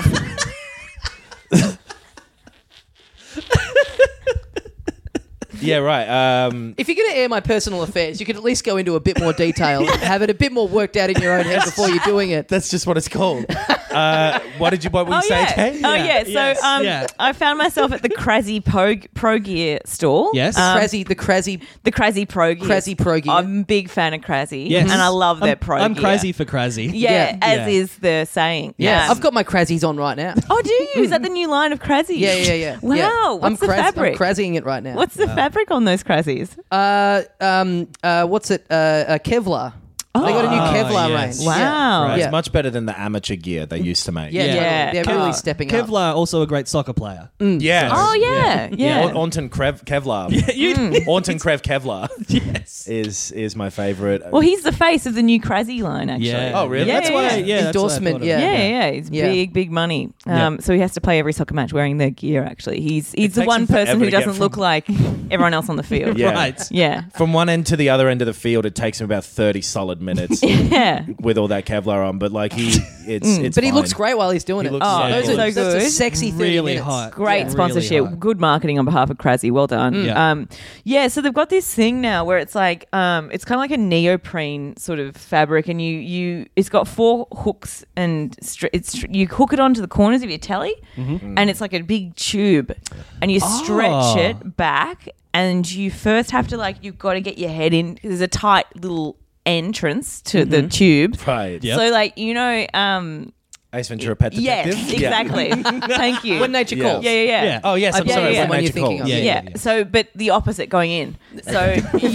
Yeah, right. If you're going to air my personal affairs, you could at least go into a bit more detail, and have it a bit more worked out in your own head before you're doing it. That's just what it's called. What were you saying, yeah. Kate? Oh, yeah. So Yes. Yeah. I found myself at the Crazy Pro Gear store. Yes. The Crazy The Crazy Pro Gear. Crazy Pro Gear. I'm a big fan of Crazy. Yes. And I love their Pro I'm Gear. crazy for crazy. Yeah, Yeah. as Yeah. is the saying. Yeah, I've got my Crazies on right now. Oh, do you? Is that the new line of Crazy? Yeah. Wow. Yeah. What's the I'm fabric? Crazying it right now. What's the fabric on those Crazies? What's it? Kevlar. They got a new Kevlar yes. range. Wow. Right. It's Yeah. much better than the amateur gear they used to make. Yeah, Yeah. totally. They're really stepping up. Kevlar, also a great soccer player. Yes. Oh, yeah. Aunton Kevlar. You Aunton Kevlar yes. is my favorite. Well, he's the face of the new Crazy line, actually. Yeah. Oh, really? Yeah, That's why. yeah. Yeah. that's what I Endorsement, thought of. yeah. Yeah. It's Yeah. big money. Yeah. So he has to play every soccer match wearing their gear, actually. He's the takes one him forever person who to get doesn't from- look like everyone else on the field. Yeah. Right. Yeah. From one end to the other end of the field, it takes him about 30 solid solid minutes Yeah. with all that Kevlar on. But like it's But he fine. looks great while he's doing He it. looks Oh, so so good. good. That's a sexy 30 Really minutes. hot. Great Yeah. sponsorship. Really hot. Good marketing on behalf of Krasny. Well done. Yeah. So they've got this thing now where it's like it's kind of like a neoprene sort of fabric, and it's got 4 hooks, and you hook it onto the corners of your telly, and it's like a big tube, and you stretch it back, and you first have to you've got to get your head in. There's a tight little entrance to the tube. Right. Yep. So Ace Ventura Pet Detective. yes, exactly. Thank you. When nature Yeah. calls. Yeah. Yeah. Oh yes, I'm Yeah, sorry. yeah, When yeah. nature One you're calls. thinking of. Yeah. So, but the opposite going in. So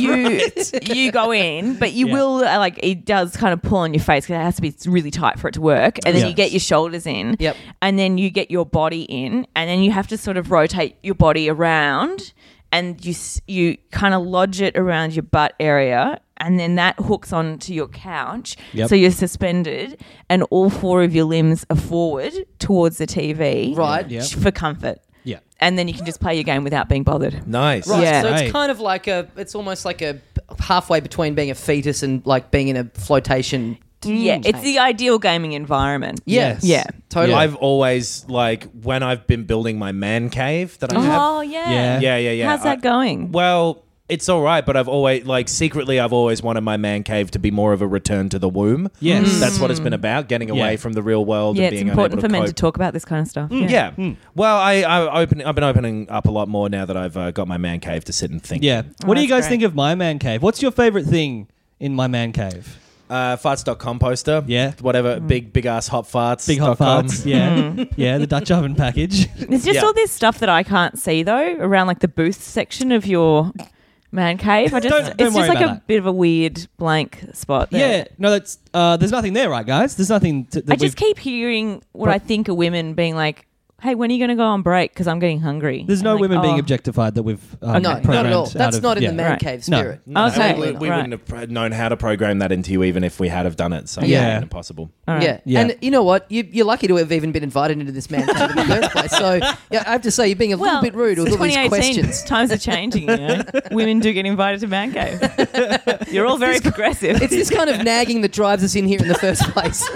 you go in, but you will it does kind of pull on your face because it has to be really tight for it to work. And then Yeah. you get your shoulders in. Yep. And then you get your body in, and then you have to sort of rotate your body around, and you kind of lodge it around your butt area. And then that hooks onto your couch. Yep. So you're suspended, and all 4 of your limbs are forward towards the TV. Right. Yeah. For comfort. Yeah. And then you can just play your game without being bothered. Nice. Right, Yeah. so it's Right. kind of like it's almost like a halfway between being a fetus and like being in a flotation. Yeah, it's tank. the ideal gaming environment. Yes. Yeah. Totally. Yeah. I've always when I've been building my man cave that I have. Oh, yeah. Yeah. How's that going? Well, it's all right, but I've always secretly I've always wanted my man cave to be more of a return to the womb. Yes. That's what it's been about, getting away Yeah. from the real world Yeah, and it's being important unable for to men cope. to talk about this kind of stuff. Yeah. Well, I've been opening up a lot more now that I've got my man cave to sit and think. Yeah. What do you that's guys great. think of my man cave? What's your favorite thing in my man cave? Farts.composter. Yeah. Whatever. Big ass hot farts. Big hot .com. farts. Yeah. Yeah, the Dutch oven package. There's just Yeah. all this stuff that I can't see, though, around the booth section of your man cave. Don't it's worry just like about a that. bit of a weird blank spot there. Yeah. No, that's there's nothing there, right, guys? There's nothing that I just keep hearing what I think are women being like, hey, when are you going to go on break? Because I'm getting hungry. There's no I'm like, women being oh. objectified that we've no, not at programmed all. out That's of- not in yeah. the man Right. cave No. spirit. No. Okay. We Right. wouldn't have known how to program that into you even if we had have done it. So Yeah. it's impossible. All right. Yeah. Yeah. And you know what? You're lucky to have even been invited into this man cave in the first place. So yeah, I have to say, you're being a little bit rude with all these 2018, questions. times are changing. You know? Women do get invited to man cave. You're all very progressive. It's this kind of nagging that drives us in here in the first place.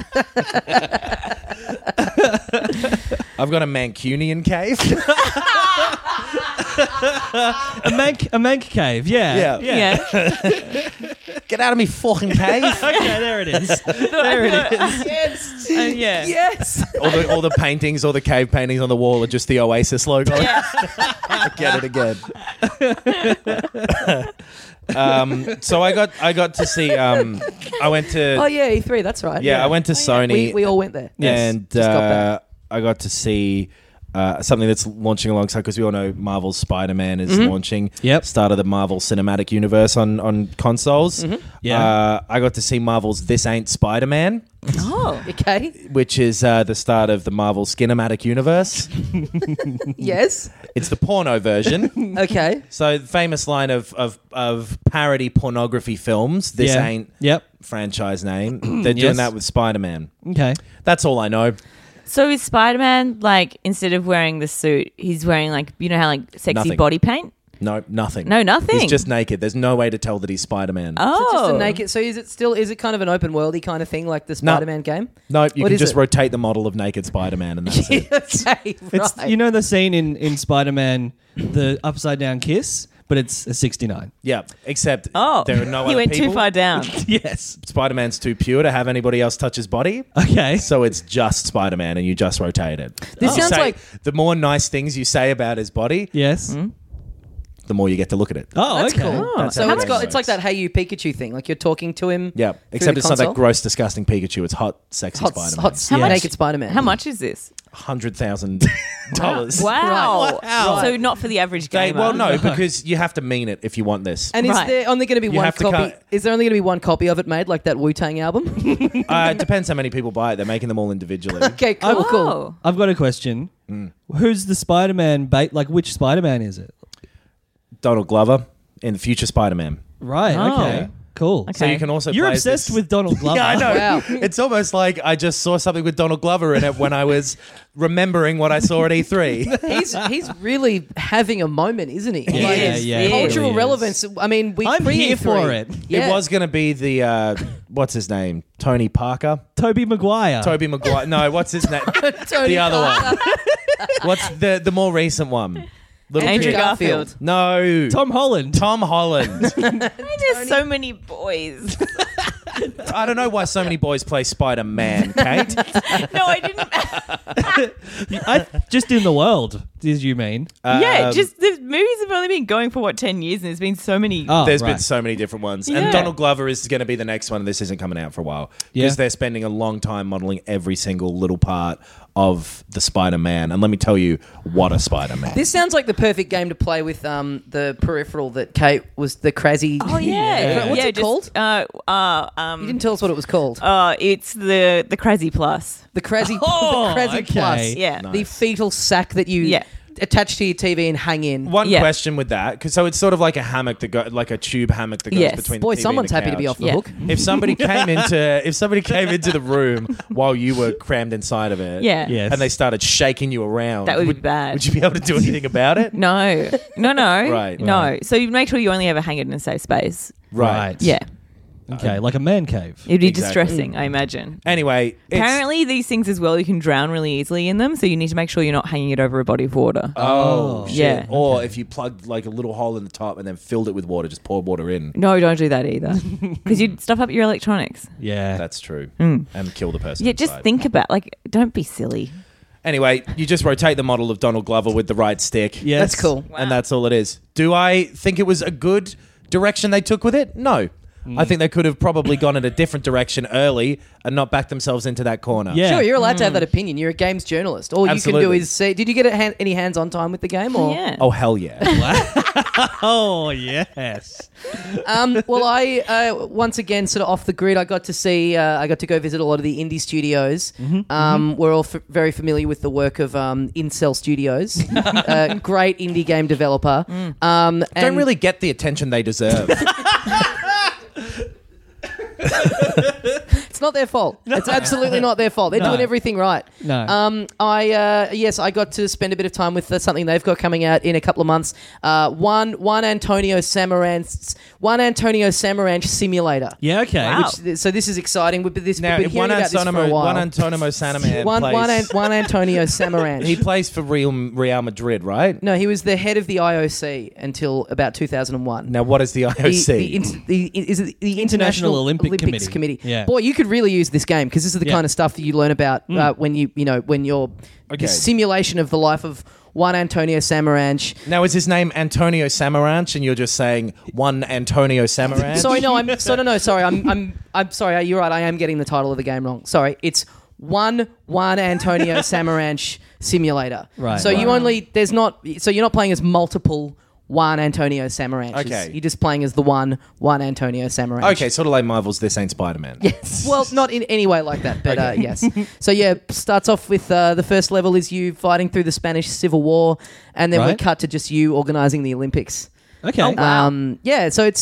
I've got a Mancunian cave. A mank cave. Yeah. Yeah. yeah. Get out of me fucking cave. Okay, there it is. There it is. Yes. Yeah. Yes. all the paintings, all the cave paintings on the wall are just the Oasis logo. Yeah. Get it again. So I got to see. I went to. Oh yeah, E3. That's right. I went to Sony. We all went there. and Just got back. I got to see something that's launching alongside, because we all know Marvel's Spider-Man is launching. Yep. Start of the Marvel Cinematic Universe on consoles. Yeah. I got to see Marvel's This Ain't Spider-Man, Oh. Okay. which is the start of the Marvel Skinematic Universe. Yes. It's the porno version. Okay. So the famous line of parody pornography films. This Yeah. ain't Yep. franchise name. They're Yes. doing that with Spider-Man. Okay. That's all I know. So is Spider-Man, instead of wearing the suit, he's wearing, how, sexy Nothing. body paint? No, nothing. No, nothing. He's just naked. There's no way to tell that he's Spider-Man. Oh. So just a naked. So is it kind of an open worldy kind of thing like the No. Spider-Man game? No, you What can is just it? rotate the model of naked Spider-Man and that's it. Okay. It's Right. you know the scene in Spider-Man, the upside down kiss, but it's a 69. Yeah, except Oh. there are no He other went people. too far down. Yes. Spider-Man's too pure to have anybody else touch his body. Okay. So it's just Spider-Man and you just rotate it. This You sounds say- like- the more nice things you say about his body, Yes. the more you get to look at it. Oh, That's okay. cool. That's So how it's it like works. that Hey You Pikachu thing. Like you're talking to him. Yeah, through except the it's not that console? gross, disgusting Pikachu. It's hot, sexy Hot, Spider-Man. hot How much- naked Spider-Man. How much is this? $100,000. Wow. Right. So not for the average gamer. Well, no, because you have to mean it if you want this. And is Right. there only going to be You one have to copy? cut- Is there only going to be one copy of it made, like that Wu-Tang album? It depends how many people buy it. They're making them all individually. Okay, cool, cool. Oh. I've got a question. Who's the Spider-Man bait? Which Spider-Man is it? Donald Glover in the future Spider-Man. Right. Oh. Okay. Cool. Okay. So you can also You're play as obsessed this- with Donald Glover. Yeah, I know. Wow. It's almost like I just saw something with Donald Glover in it when I was remembering what I saw at E3. He's really having a moment, isn't he? Yeah, Like, yeah, yeah, he Cultural really is. relevance. I mean, I'm here for it. Yeah. It was going to be the what's his name? Tony Parker, Toby Maguire. Toby Maguire. No, what's his name? Tony The other Parker. one. What's the more recent one? Little Andrew kid. Garfield. No, Tom Holland. Tom Holland. There's so many boys. I don't know why so many boys play Spider-Man, Kate. No, I didn't. Just in the world, did you mean? Yeah, just the movies have only been going for 10 years, and there's been so many. Oh, There's right. been so many different ones. Yeah. And Donald Glover is going to be the next one. This isn't coming out for a while. Yeah. Because they're spending a long time modeling every single little part of the Spider-Man. And let me tell you, what a Spider-Man. This sounds like the perfect game to play with the peripheral that Kate was the crazy. Oh yeah, What's it just, called? You didn't tell us what it was called. It's the Crazy Plus. The crazy, Oh, the crazy okay. plus. Yeah. The fetal sack that you Yeah. attach to your TV and hang in. One Yeah. question with that, because so it's sort of like a hammock that like a tube hammock that goes Yes. between. Boy, the TV someone's and the happy to be couch. off the Yeah. hook. If somebody came into the room while you were crammed inside of it, Yeah. Yes. and they started shaking you around, That would be bad. Would you be able to do anything about it? No. Right. No. So you make sure you only ever hang it in a safe space. Right. Yeah. Okay, like a man cave. It'd be Exactly. distressing, I imagine. Anyway, Apparently, these things as well, you can drown really easily in them, so you need to make sure you're not hanging it over a body of water. Oh, shit. Yeah. Or if you plugged like a little hole in the top and then filled it with water, just pour water in. No, don't do that either. Because you'd stuff up your electronics. Yeah. That's true. And kill the person. Yeah, just inside. think about, don't be silly. Anyway, you just rotate the model of Donald Glover with the right stick. Yes. That's cool. And that's all it is. Do I think it was a good direction they took with it? No. I think they could have probably gone in a different direction early and not backed themselves into that corner. Yeah. Sure, you're allowed to have that opinion. You're a games journalist. All you can Absolutely. do is say, did you get any hands-on time with the game? Or? Yeah. Oh, hell yeah. Oh, yes. Well, I once again, sort of off the grid, I got to go visit a lot of the indie studios. We're all very familiar with the work of Incel Studios, great indie game developer. Don't really get the attention they deserve. It's not their fault. It's absolutely not their fault. They're doing everything right. No. I got to spend a bit of time with something they've got coming out in a couple of months. One Antonio Samaranch simulator. Yeah, okay. Wow. So this is exciting. We've been Now, hearing if one about this for a while. Antonio Sanaman One Antonio Samaranch. he plays for Real Madrid, right? No, he was the head of the IOC until about 2001. Now, what is the IOC? The International International Olympic Committee. Yeah. Boy, you could really use this game because this is the Yeah. kind of stuff that you learn about when you're Okay. the simulation of the life of one Antonio Samaranch. Now, is his name Antonio Samaranch, and you're just saying one Antonio Samaranch? Sorry, no, sorry, I'm sorry. You're right. I am getting the title of the game wrong. Sorry, it's one Antonio Samaranch simulator. Right. So you're not playing as multiple one Antonio Samaranch. Okay. You're just playing as the one Antonio Samaranch. Okay, sort of like Marvel's This Ain't Spider-Man. Yes. Well, not in any way like that, but yes. So yeah, starts off with the first level is you fighting through the Spanish Civil War, and then we Right. cut to just you organising the Olympics. Okay. Oh, wow. Yeah, so it's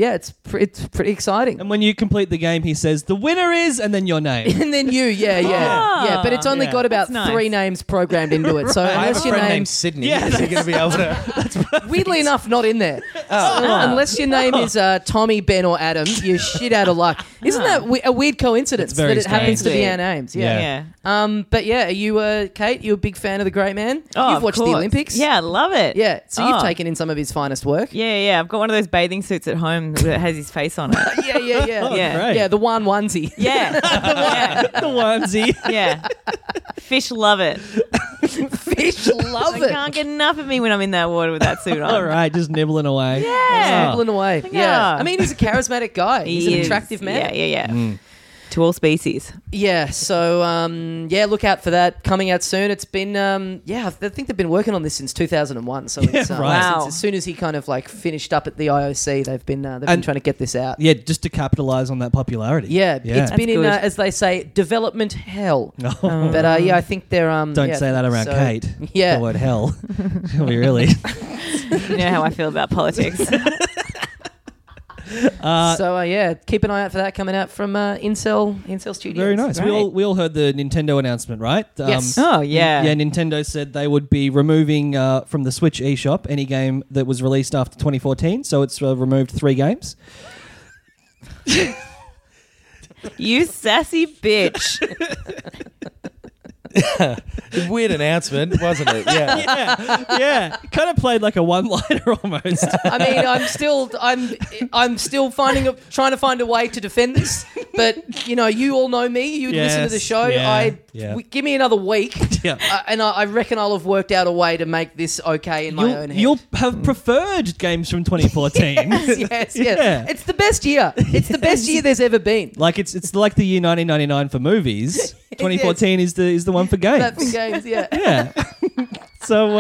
pretty exciting. And when you complete the game, he says, the winner is, and then your name. And then yeah. But it's only Yeah. got about That's nice. 3 names programmed into it. So I have a unless your friend named name's Sydney. Yeah, Is he going to be able to... weirdly enough not in there, unless your name is Tommy, Ben, or Adam, you're shit out of luck. Isn't that a weird coincidence It's very that it happens to be strange. our names? Yeah. Yeah. But yeah, are you Kate? You a big fan of the great man? Oh, You've of watched the course. Olympics. Yeah, I love it. Yeah, so you've Oh. taken in some of his finest work. Yeah. I've got one of those bathing suits at home that has his face on it. Yeah. Yeah. Great. Yeah, the onesie. Yeah. The onesie. Yeah. Fish love it. Fish love They it. can't get enough of me when I'm in that water with that suit on. All right, just nibbling away. Yeah. Nibbling away. Yeah. Yeah. I mean, he's a charismatic guy. He's an He is. attractive man. Yeah. To all species. Yeah, so look out for that coming out soon. It's been I think they've been working on this since 2001. So it's right. Wow. since, as soon as he kind of like finished up at the IOC, they've been trying to get this out. Yeah, just to capitalize on that popularity. Yeah, it's been in That's good. as they say, development hell. Oh. But I think they're Don't say that around so- Kate. Yeah. The word hell. We really. You know how I feel about politics. So keep an eye out for that coming out from Incel Studios. Very nice. Great. We all heard the Nintendo announcement, right? Yes. Oh, yeah. Yeah, Nintendo said they would be removing from the Switch eShop any game that was released after 2014. So it's removed 3 games. You sassy bitch. Weird announcement, wasn't it? Yeah. Yeah, kind of played like a one-liner almost. I mean, I'm still trying to find a way to defend this. But you all know me. You listen to the Yes, show. yeah. Give me another week, Yeah. and I reckon I'll have worked out a way to make this okay in my own head. You'll have preferred games from 2014. yes. Yeah. It's the best year. It's the best year there's ever been. Like it's like the year 1999 for movies. 2014 is the one for games. That for games, yeah. Yeah. So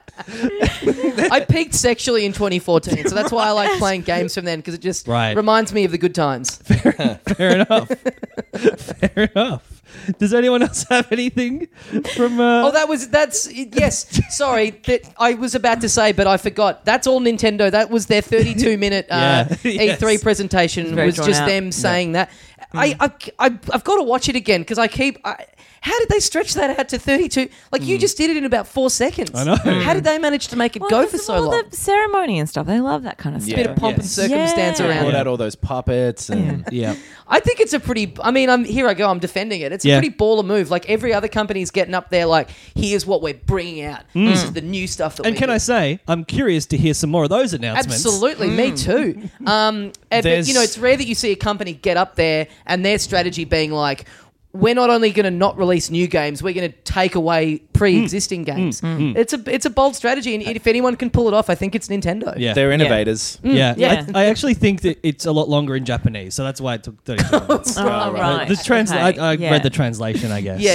I peaked sexually in 2014, so that's why I like playing games from then, because it just Right. reminds me of the good times. fair enough. Fair enough. Does anyone else have anything from? That's yes. Sorry, that I was about to say, but I forgot. That's all Nintendo. That was their 32-minute Yeah. E3 Yes. presentation. very Was drawn just out. them saying that. I've got to watch it again because how did they stretch that out to 32? Like you just did it in about 4 seconds. I know. How did they manage to make it go for so long? The ceremony and stuff. They love that kind of stuff. Bit of pomp and Yes. circumstance Yeah. around Brought it. out all those puppets and Yeah. I think it's a pretty. I mean, I'm defending it. It's a Yeah. pretty baller move. Like every other company's getting up there. Like, here's what we're bringing out. This is the new stuff that. And can I say, I'm curious to hear some more of those announcements. Absolutely, me too. But, There's- it's rare that you see a company get up there and their strategy being like, we're not only going to not release new games, we're going to take away pre-existing games. It's a bold strategy, and if anyone can pull it off, I think it's Nintendo. Yeah. they're innovators. Yeah. Yeah. I actually think that it's a lot longer in Japanese, so that's why it took 32 minutes. Oh, right. I Okay. read the translation, I guess.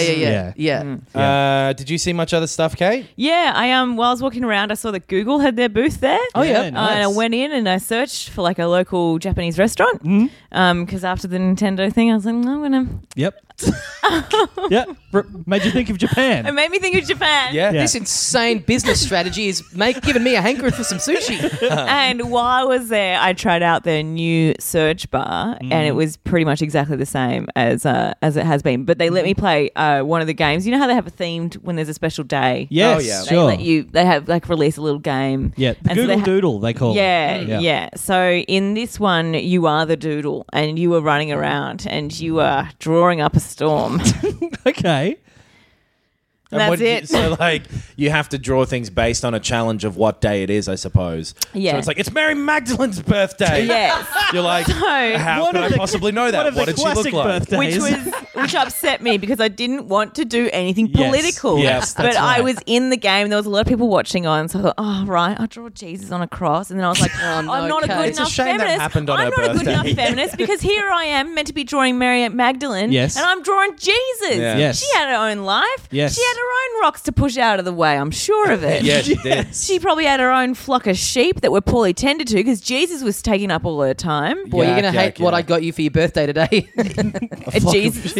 Yeah. Did you see much other stuff, Kate? Yeah, while I was walking around, I saw that Google had their booth there. Oh, yeah. And I went in and I searched for like a local Japanese restaurant. Because after the Nintendo thing, I was like, I'm gonna. Yep. Yeah. Made you think of Japan. It made me think of Japan. Yeah. This insane business strategy is giving me a hankering for some sushi. And while I was there, I tried out their new search bar, and it was pretty much exactly the same as it has been. But they let me play one of the games. You know how they have a themed when there's a special day. Yes, Oh, yeah. They sure. they have like release a little game. Yeah, the And so they Google Doodle, they call it. Yeah. So in this one, you are the doodle, and you are running around, and you are drawing up a storm. Okay. And that's it. So, like, you have to draw things based on a challenge of what day it is, I suppose. Yeah. So it's like, it's Mary Magdalene's birthday. Yes. You're like, how One could of I the- possibly know that? one of What the did she look classic like? birthdays. Which upset me because I didn't want to do anything Yes. political. Yes, but that's I right. was in the game. There was a lot of people watching on, so I thought, oh right, I'll draw Jesus on a cross, and then I was like, Oh, no, I'm not a Kate. good It's a enough shame that feminist. happened on I'm her not a good enough birthday. feminist because here I am meant to be drawing Mary Magdalene, Yes. and I'm drawing Jesus. Yeah. Yes. She had her own life. Yes. She had her own rocks to push out of the way. I'm sure of it. Yeah, she did. She probably had her own flock of sheep that were poorly tended to because Jesus was taking up all her time. Boy, you're going to hate yeah. what I got you for your birthday today. Jesus.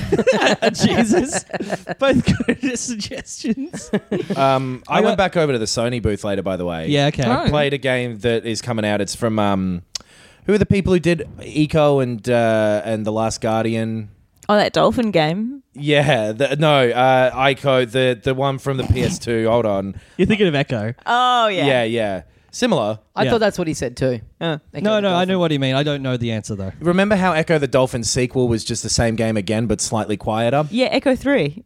Jesus. Both good suggestions. I went back over to the Sony booth later, by the way. Yeah, okay. I played a game that is coming out. It's from who are the people who did Eco and The Last Guardian? Oh, that dolphin game. Yeah, Ico, the one from the PS2. Hold on. You're thinking of Echo. Oh, yeah. Yeah. Similar. I Yeah. thought that's what he said too. Okay, No, I Dolphin. know what you mean. I don't know the answer, though. Remember how Echo the Dolphin sequel was just the same game again, but slightly quieter? Yeah, Echo 3.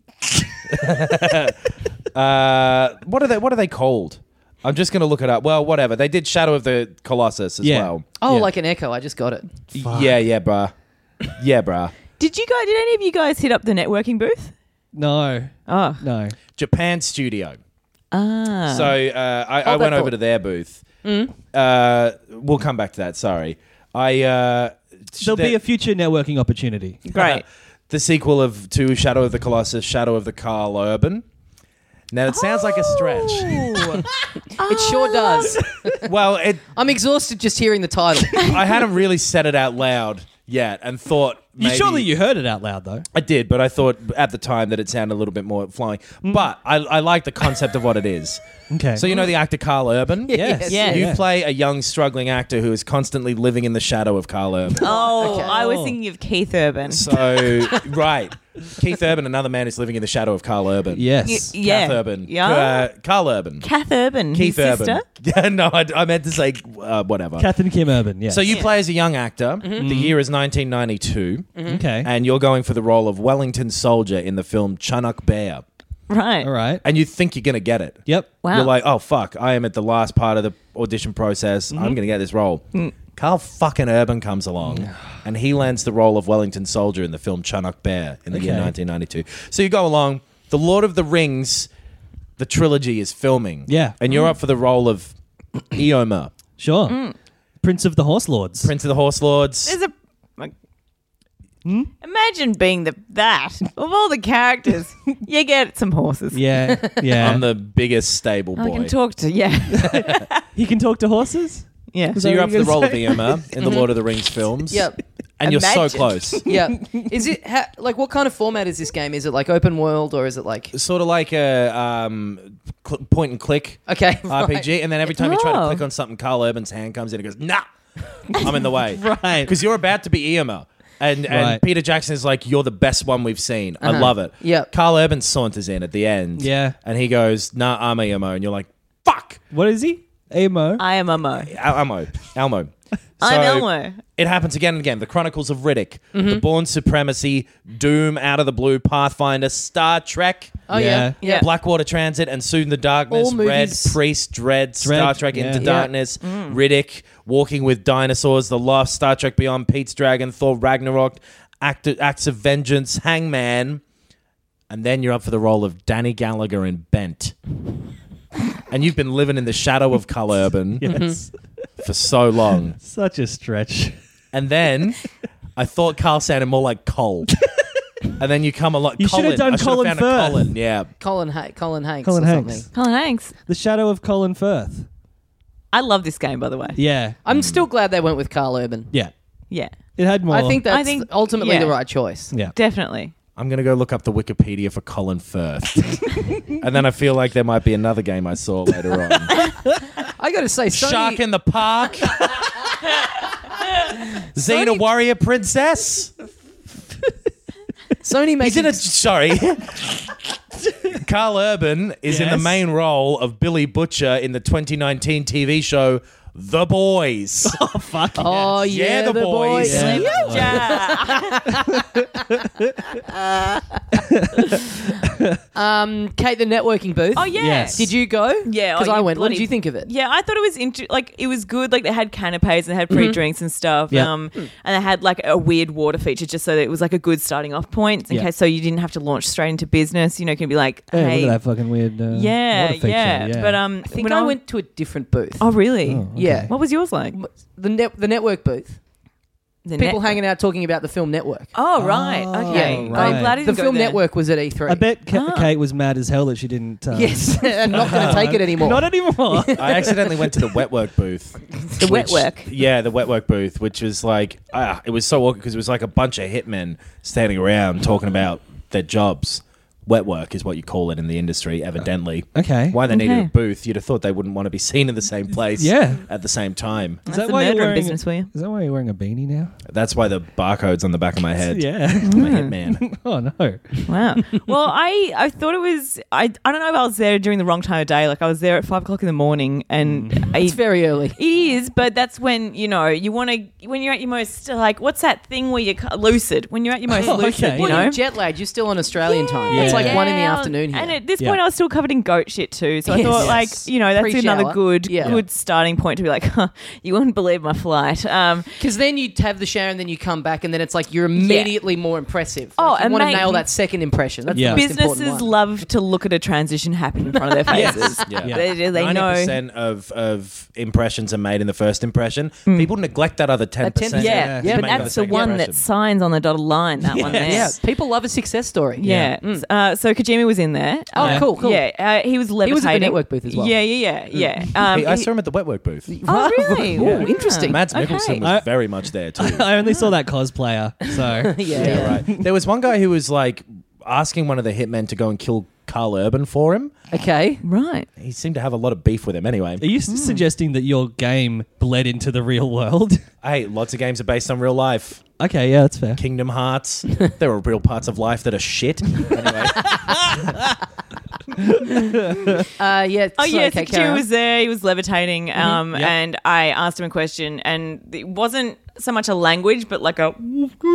What are they called? I'm just going to look it up. Well, whatever. They did Shadow of the Colossus as Yeah. well. Oh, Yeah. like an echo. I just got it. Yeah, bruh. Yeah, bruh. Did any of you guys hit up the networking booth? No. Oh. No. Japan Studio. Ah. So I Hold went that over thought. to their booth. We'll come back to that. Sorry. There'll be a future networking opportunity. Great. the sequel to Shadow of the Colossus, Shadow of the Carl Urban. Now it sounds like a stretch. It sure does. Well, I'm exhausted just hearing the title. I hadn't really said it out loud yet, and thought maybe Surely you heard it out loud, though. I did, but I thought at the time that it sounded a little bit more flying. But I like the concept of what it is. Okay. So you know the actor Carl Urban? Yes. Yeah. You play a young, struggling actor who is constantly living in the shadow of Carl Urban. Oh, Okay. I was thinking of Keith Urban. So, right. Keith Urban, another man who's living in the shadow of Carl Urban. Yes. Yeah. Kath Urban. Yeah. Carl Urban. Kath Urban. Keith his Urban. sister. Yeah, no, I meant to say whatever. Kath and Kim Urban. Yeah. So you play as a young actor. The year is 1992. okay. And you're going for the role of Wellington Soldier in the film Chunuk Bear. Right. All right. And you think you're going to get it. Yep. Wow. You're like, oh, fuck, I am at the last part of the audition process. I'm going to get this role. Carl fucking Urban comes along and he lands the role of Wellington Soldier in the film Chunuk Bear in the year Okay. 1992. So you go along. The Lord of the Rings, the trilogy is filming. Yeah. And you're up for the role of Eomer, Sure. Prince of the Horse Lords. Prince of the Horse Lords. There's a. Like, imagine being that of all the characters, you get some horses. Yeah. Yeah. I'm the biggest stable I boy. can talk to He can talk to horses? yeah. So you're up for the role of Is that Eomer in the Lord of the Rings films. Yep. And you're so Imagine. close. Yeah. Is it like what kind of format is this game? Is it like open world or is it like Sort of like a point and click okay RPG, and then every time you try to Oh. click on something, Carl Urban's hand comes in and goes, nah, I'm in the way. Right. Because you're about to be Eomer. And Right. Peter Jackson is like, you're the best one we've seen. I love it. Yep. Carl Urban saunters in at the end. Yeah. And he goes, nah, I'm Eomer. And you're like, fuck. What is he? Amo. I am a Mo. Elmo. I'm So, Elmo. It happens again and again. The Chronicles of Riddick, The Bourne Supremacy, Doom, Out of the Blue, Pathfinder, Star Trek, oh yeah Yeah. Blackwater Transit, and Soon the Darkness, All Red, movies. Priest, Dread, Star Dread, Trek yeah. Into Yeah. Darkness, Riddick, Walking with Dinosaurs, The Lost, Star Trek Beyond, Pete's Dragon, Thor Ragnarok, Acts of Vengeance, Hangman, and then you're up for the role of Danny Gallagher in Bent. And you've been living in the shadow of Carl Urban Yes. for so long. Such a stretch. And then I thought Carl sounded more like Cole. And then you come along. You should have done I should Colin found a Firth. Colin, yeah. Colin Hanks Colin or Hanks. something. Colin Hanks. The Shadow of Colin Firth. I love this game, by the way. Yeah. I'm still glad they went with Carl Urban. Yeah. Yeah. It had more. I think that's I think- ultimately yeah. the right choice. Yeah. Definitely. I'm going to go look up the Wikipedia for Colin Firth. And then I feel like there might be another game I saw later on. I got to say, Sony, Shark in the Park. Xena Warrior Princess. Sony He's making in a... Sorry. Carl Urban is in the Yes. main role of Billy Butcher in the 2019 TV show The Boys. Oh, fuck. Oh yes. yeah, Yeah, the boys. Yeah. Kate, the networking booth. Oh yeah. Yes. Did you go? Yeah, because oh, I you went. What bloody- did you think of it? Yeah, I thought it was like it was good. Like they had canapes and they had free drinks and stuff. Yeah. And they had like a weird water feature just so that it was like a good starting off point in Yeah. case so you didn't have to launch straight into business. You know, you can be like, Hey, hey, look at that fucking weird. yeah, water feature. yeah. But I think when I went to a different booth. Oh really? Oh, okay. Yeah. What was yours like? The network booth. The People net- hanging out talking about the film Network. Oh right. Oh, Okay. yeah, I'm right. glad I The didn't go film there. Network was at E3. I bet Ah. Kate was mad as hell that she didn't. Yes, and not going to take it anymore. Not anymore. I accidentally went to the wet work booth. The wet work. Yeah, the wet work booth, which was like, it was so awkward because it was like a bunch of hitmen standing around talking about their jobs. Wet work is what you call it in the industry, evidently. Okay. Why they needed Okay. a booth, you'd have thought they wouldn't want to be seen in the same place Yeah. at the same time. Is That's the why you're murder in wearing? business for you. Is that why you're wearing a beanie now? That's why the barcode's on the back of my head. Yeah. I'm a hitman. Oh no. Wow. Well, I thought it was I don't know if I was there during the wrong time of day. Like I was there at 5 o'clock in the morning, and It's very early. it is, but that's when you know you want to when you're at your most like what's that thing where you're lucid when you're at your most Oh, lucid. okay. You Well, know. you're jet lagged. You're still on Australian time. It's like 1 in the afternoon here. And at this Yeah. point, I was still covered in goat shit too. So I Yes. thought, like, Yes. you know, that's Pre-shower. another good Yeah. starting point to be like, huh, you wouldn't believe my flight. Because then you have the shower and then you come back and then it's like you're immediately more impressive. Oh, Like, you and want to mate, nail that second impression. That's Yeah. the most important Businesses one. love to look at a transition happen in front of their faces. Yeah. Yeah. They know. 90% of impressions are made in the first impression. People neglect that other 10%. 10%. Yeah, Yeah. but Make that's the second one that impression. signs on the dotted line. That one there. Yeah, people love a success story. Yeah. So Kojima was in there. Oh, Yeah. cool. Yeah, he was levitating. He was at the network booth as well. Yeah. Hey, I he- saw him at the wet work booth. Oh, really? Ooh, Yeah. interesting. Mads Mikkelsen Okay. was very much there too. I only saw that cosplayer. So Yeah, Yeah, right. There was one guy who was like asking one of the hitmen to go and kill Carl Urban for him. Okay. Right. He seemed to have a lot of beef with him anyway. Are you suggesting that your game bled into the real world? Hey, lots of games are based on real life. Okay, yeah, that's fair. Kingdom Hearts. There are real parts of life that are shit. Anyway. Yeah. Oh, so, yes, okay, Stu carry on. was there. He was levitating, Yep. and I asked him a question, and it wasn't so much a language, but like a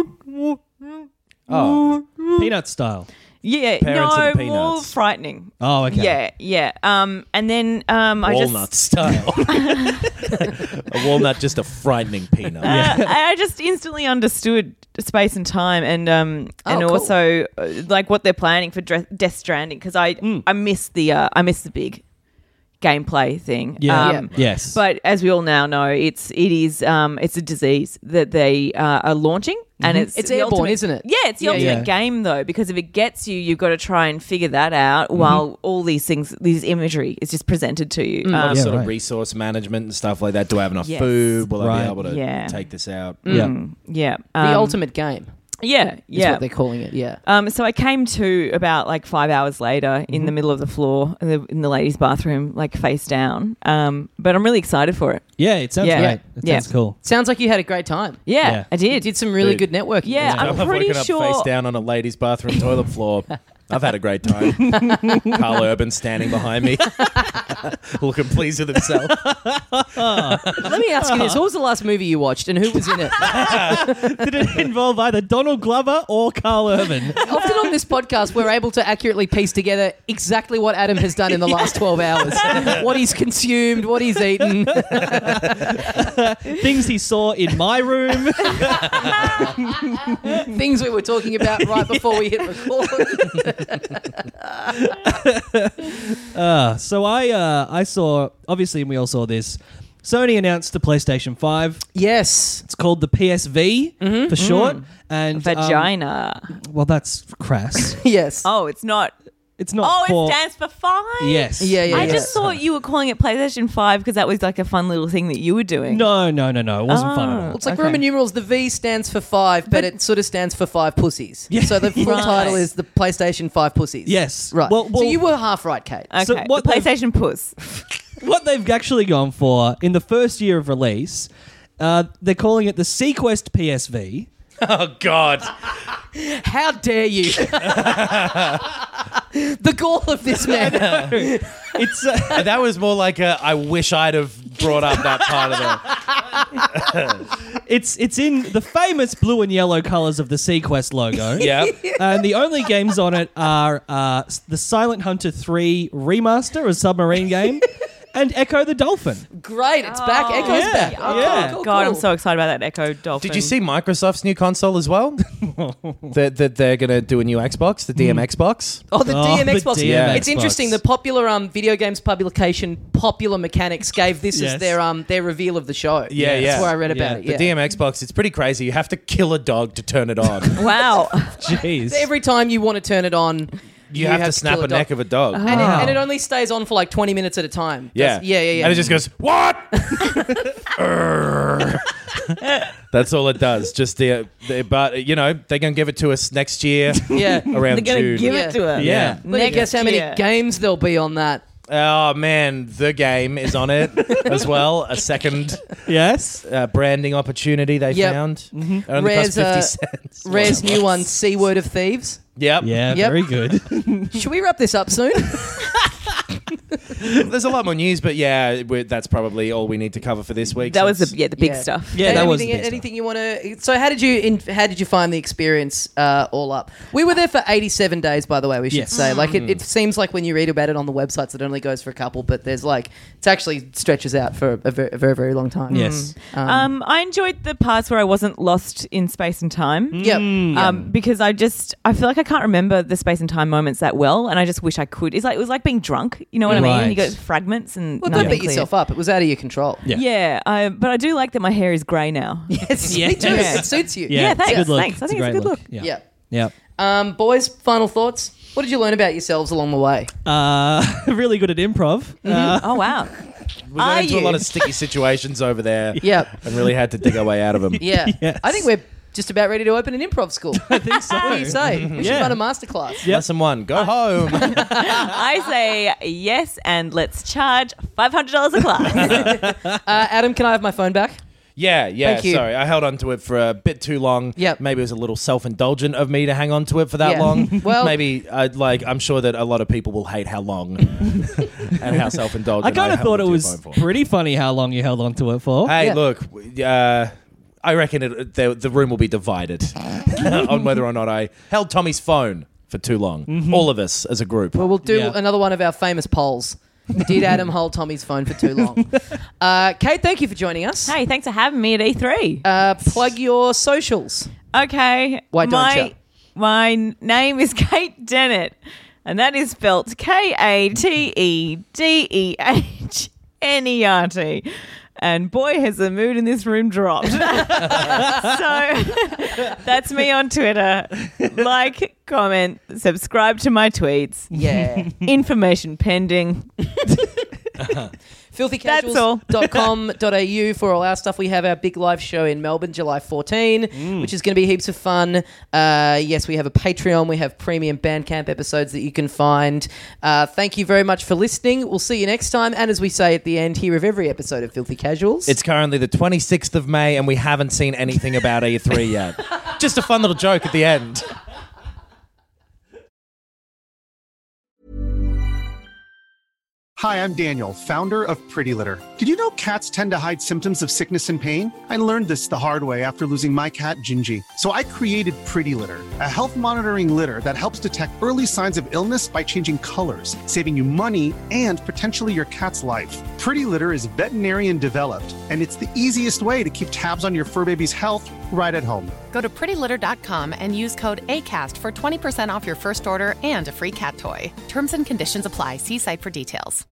Oh, Peanut style. yeah, Parents of the more Peanuts. frightening. Oh, okay. Yeah. And then I walnut style. A walnut, just a frightening peanut. I just instantly understood space and time, and cool. also like what they're planning for Death Stranding, because I miss the big gameplay thing. Yeah. Yes. But as we all now know, it's a disease that they are launching, and it's It's the airborne, ultimate- isn't it? Yeah, it's the Yeah, ultimate yeah. game though, because if it gets you, you've got to try and figure that out while all these things, this imagery is just presented to you. Lot of Yeah, sort right. of resource management and stuff like that. Do I have enough Yes. food? Will I Right. be able to Yeah. take this out? Yeah. Yeah, The ultimate game Yeah, is yeah. what they're calling it. Yeah. So I came to about like 5 hours later in the middle of the floor in the ladies' bathroom, like face down. But I'm really excited for it. Yeah, it sounds Yeah. great. It Yeah. sounds cool. Sounds like you had a great time. Yeah, Yeah. I You did. did some really Dude. good networking. Yeah, as well. I'm I've pretty woken up sure- face down on a ladies' bathroom toilet floor. I've had a great time. Carl Urban standing behind me, looking pleased with himself. Let me ask you this: what was the last movie you watched, and who was in it? Did it involve either Donald Glover or Carl Urban? Often on this podcast, we're able to accurately piece together exactly what Adam has done in the last 12 hours, what he's consumed, what he's eaten. Things he saw in my room. Things we were talking about right before we hit record. So I saw, obviously, and we all saw this. Sony announced the PlayStation 5. Yes. It's called the PSV for short. And Vagina. well, that's crass. Yes. Oh, it's not. It's not Oh, for. it stands for 5? Yes. Yeah, yeah, I yeah. just thought you were calling it PlayStation 5 because that was like a fun little thing that you were doing. No. It wasn't fun at all. It's like Okay. Roman numerals. The V stands for 5, but it sort of stands for 5 pussies. Yeah. So the full Right. title is the PlayStation 5 pussies. Yes. Right. Well- so you were half right, Kate. Okay, So what the they've- PlayStation Puss. What they've actually gone for in the first year of release, they're calling it the Sequest PSV. Oh God! How dare you? The gall of this man. It's That was more like a. I wish I'd have brought up that part of the. it's in the famous blue and yellow colors of the Sequest logo. Yeah. And the only games on it are the Silent Hunter 3 remaster, a submarine game, and Echo the Dolphin. Great, it's back. Echo's yeah. back. Oh, Yeah. cool, God, cool. I'm so excited about that Echo Dolphin. Did you see Microsoft's new console as well? that they're going to do a new Xbox, the DM Xbox. Oh, the Oh, DM the Xbox. DM It's Xbox. interesting. The popular video games publication, Popular Mechanics, gave this Yes. as their reveal of the show. Yeah, That's yeah. where I read about Yeah. it. The Yeah. DM Xbox, it's pretty crazy. You have to kill a dog to turn it on. Wow. Jeez. Every time you want to turn it on, You have to snap kill a dog. neck of a dog. And it only stays on for like 20 minutes at a time. Yeah. Yeah. And it just goes, what? That's all it does. Just but you know, they're going to give it to us next year Yeah. around They're going to June. give Yeah. it to her. Yeah. Let me guess how many year. games there'll be on that. Oh man, the game is on it as well. A second Yes. branding opportunity they Yep. found. It only Rare's, cost 50 cents. Rare's new one, C Word of Thieves. Yep. Yeah, Yep. very good. Should we wrap this up soon? There's a lot more news, but yeah, that's probably all we need to cover for this week. That was since- the big Yeah. stuff. Yeah, that was the anything, big stuff. anything you want to? So, how did you find the experience all up? We were there for 87 days, by the way. We should Yes. say, like, it seems like when you read about it on the websites, it only goes for a couple, but there's like it's actually stretches out for a very, very, very long time. Yes. I enjoyed the parts where I wasn't lost in space and time. Yep. Because I feel like I can't remember the space and time moments that well, and I just wish I could. It was like being drunk. You know what I mean? Right. You got fragments and Well, nothing don't beat clear. yourself up. It was out of your control. Yeah. Yeah, but I do like that my hair is grey now. Yes, Yeah. me too. Yeah. It suits you. Yeah, it's a thanks, good look. thanks. I think it's a great good look. Yeah. Yeah. Yeah. Boys, final thoughts. What did you learn about yourselves along the way? Really good at improv. Oh wow. We got Are into a you? lot of sticky situations over there. Yeah. And really had to dig our way out of them. Yeah. Yes. I think we're just about ready to open an improv school. I think so. What do you say? We should run a masterclass. Lesson 1, go home. I say yes, and let's charge $500 a class. Adam, can I have my phone back? Yeah, Thank you. sorry. I held on to it for a bit too long. Yep. Maybe it was a little self-indulgent of me to hang on to it for that Yeah. long. Well- maybe, I'm sure that a lot of people will hate how long and how self-indulgent I kind of held thought it onto your was phone for. pretty funny how long you held on to it for. Hey, Yeah. look, I reckon the room will be divided on whether or not I held Tommy's phone for too long. All of us as a group. Well, we'll do Yeah. another one of our famous polls. Did Adam hold Tommy's phone for too long? Kate, thank you for joining us. Hey, thanks for having me at E3. Plug your socials. Okay. Why don't you? My name is Kate Dennett, and that is spelt KATEDEHNERT. And boy, has the mood in this room dropped. So that's me on Twitter. Like, comment, subscribe to my tweets. Yeah. Information pending. filthycasuals.com.au for all our stuff. We have our big live show in Melbourne, July 14, which is going to be heaps of fun. Yes, we have a Patreon. We have premium Bandcamp episodes that you can find. Thank you very much for listening. We'll see you next time. And as we say at the end here of every episode of Filthy Casuals, It's currently the 26th of May and we haven't seen anything about E3 yet. Just a fun little joke at the end. Hi, I'm Daniel, founder of Pretty Litter. Did you know cats tend to hide symptoms of sickness and pain? I learned this the hard way after losing my cat, Gingy. So I created Pretty Litter, a health monitoring litter that helps detect early signs of illness by changing colors, saving you money and potentially your cat's life. Pretty Litter is veterinarian developed, and it's the easiest way to keep tabs on your fur baby's health right at home. Go to prettylitter.com and use code ACAST for 20% off your first order and a free cat toy. Terms and conditions apply. See site for details.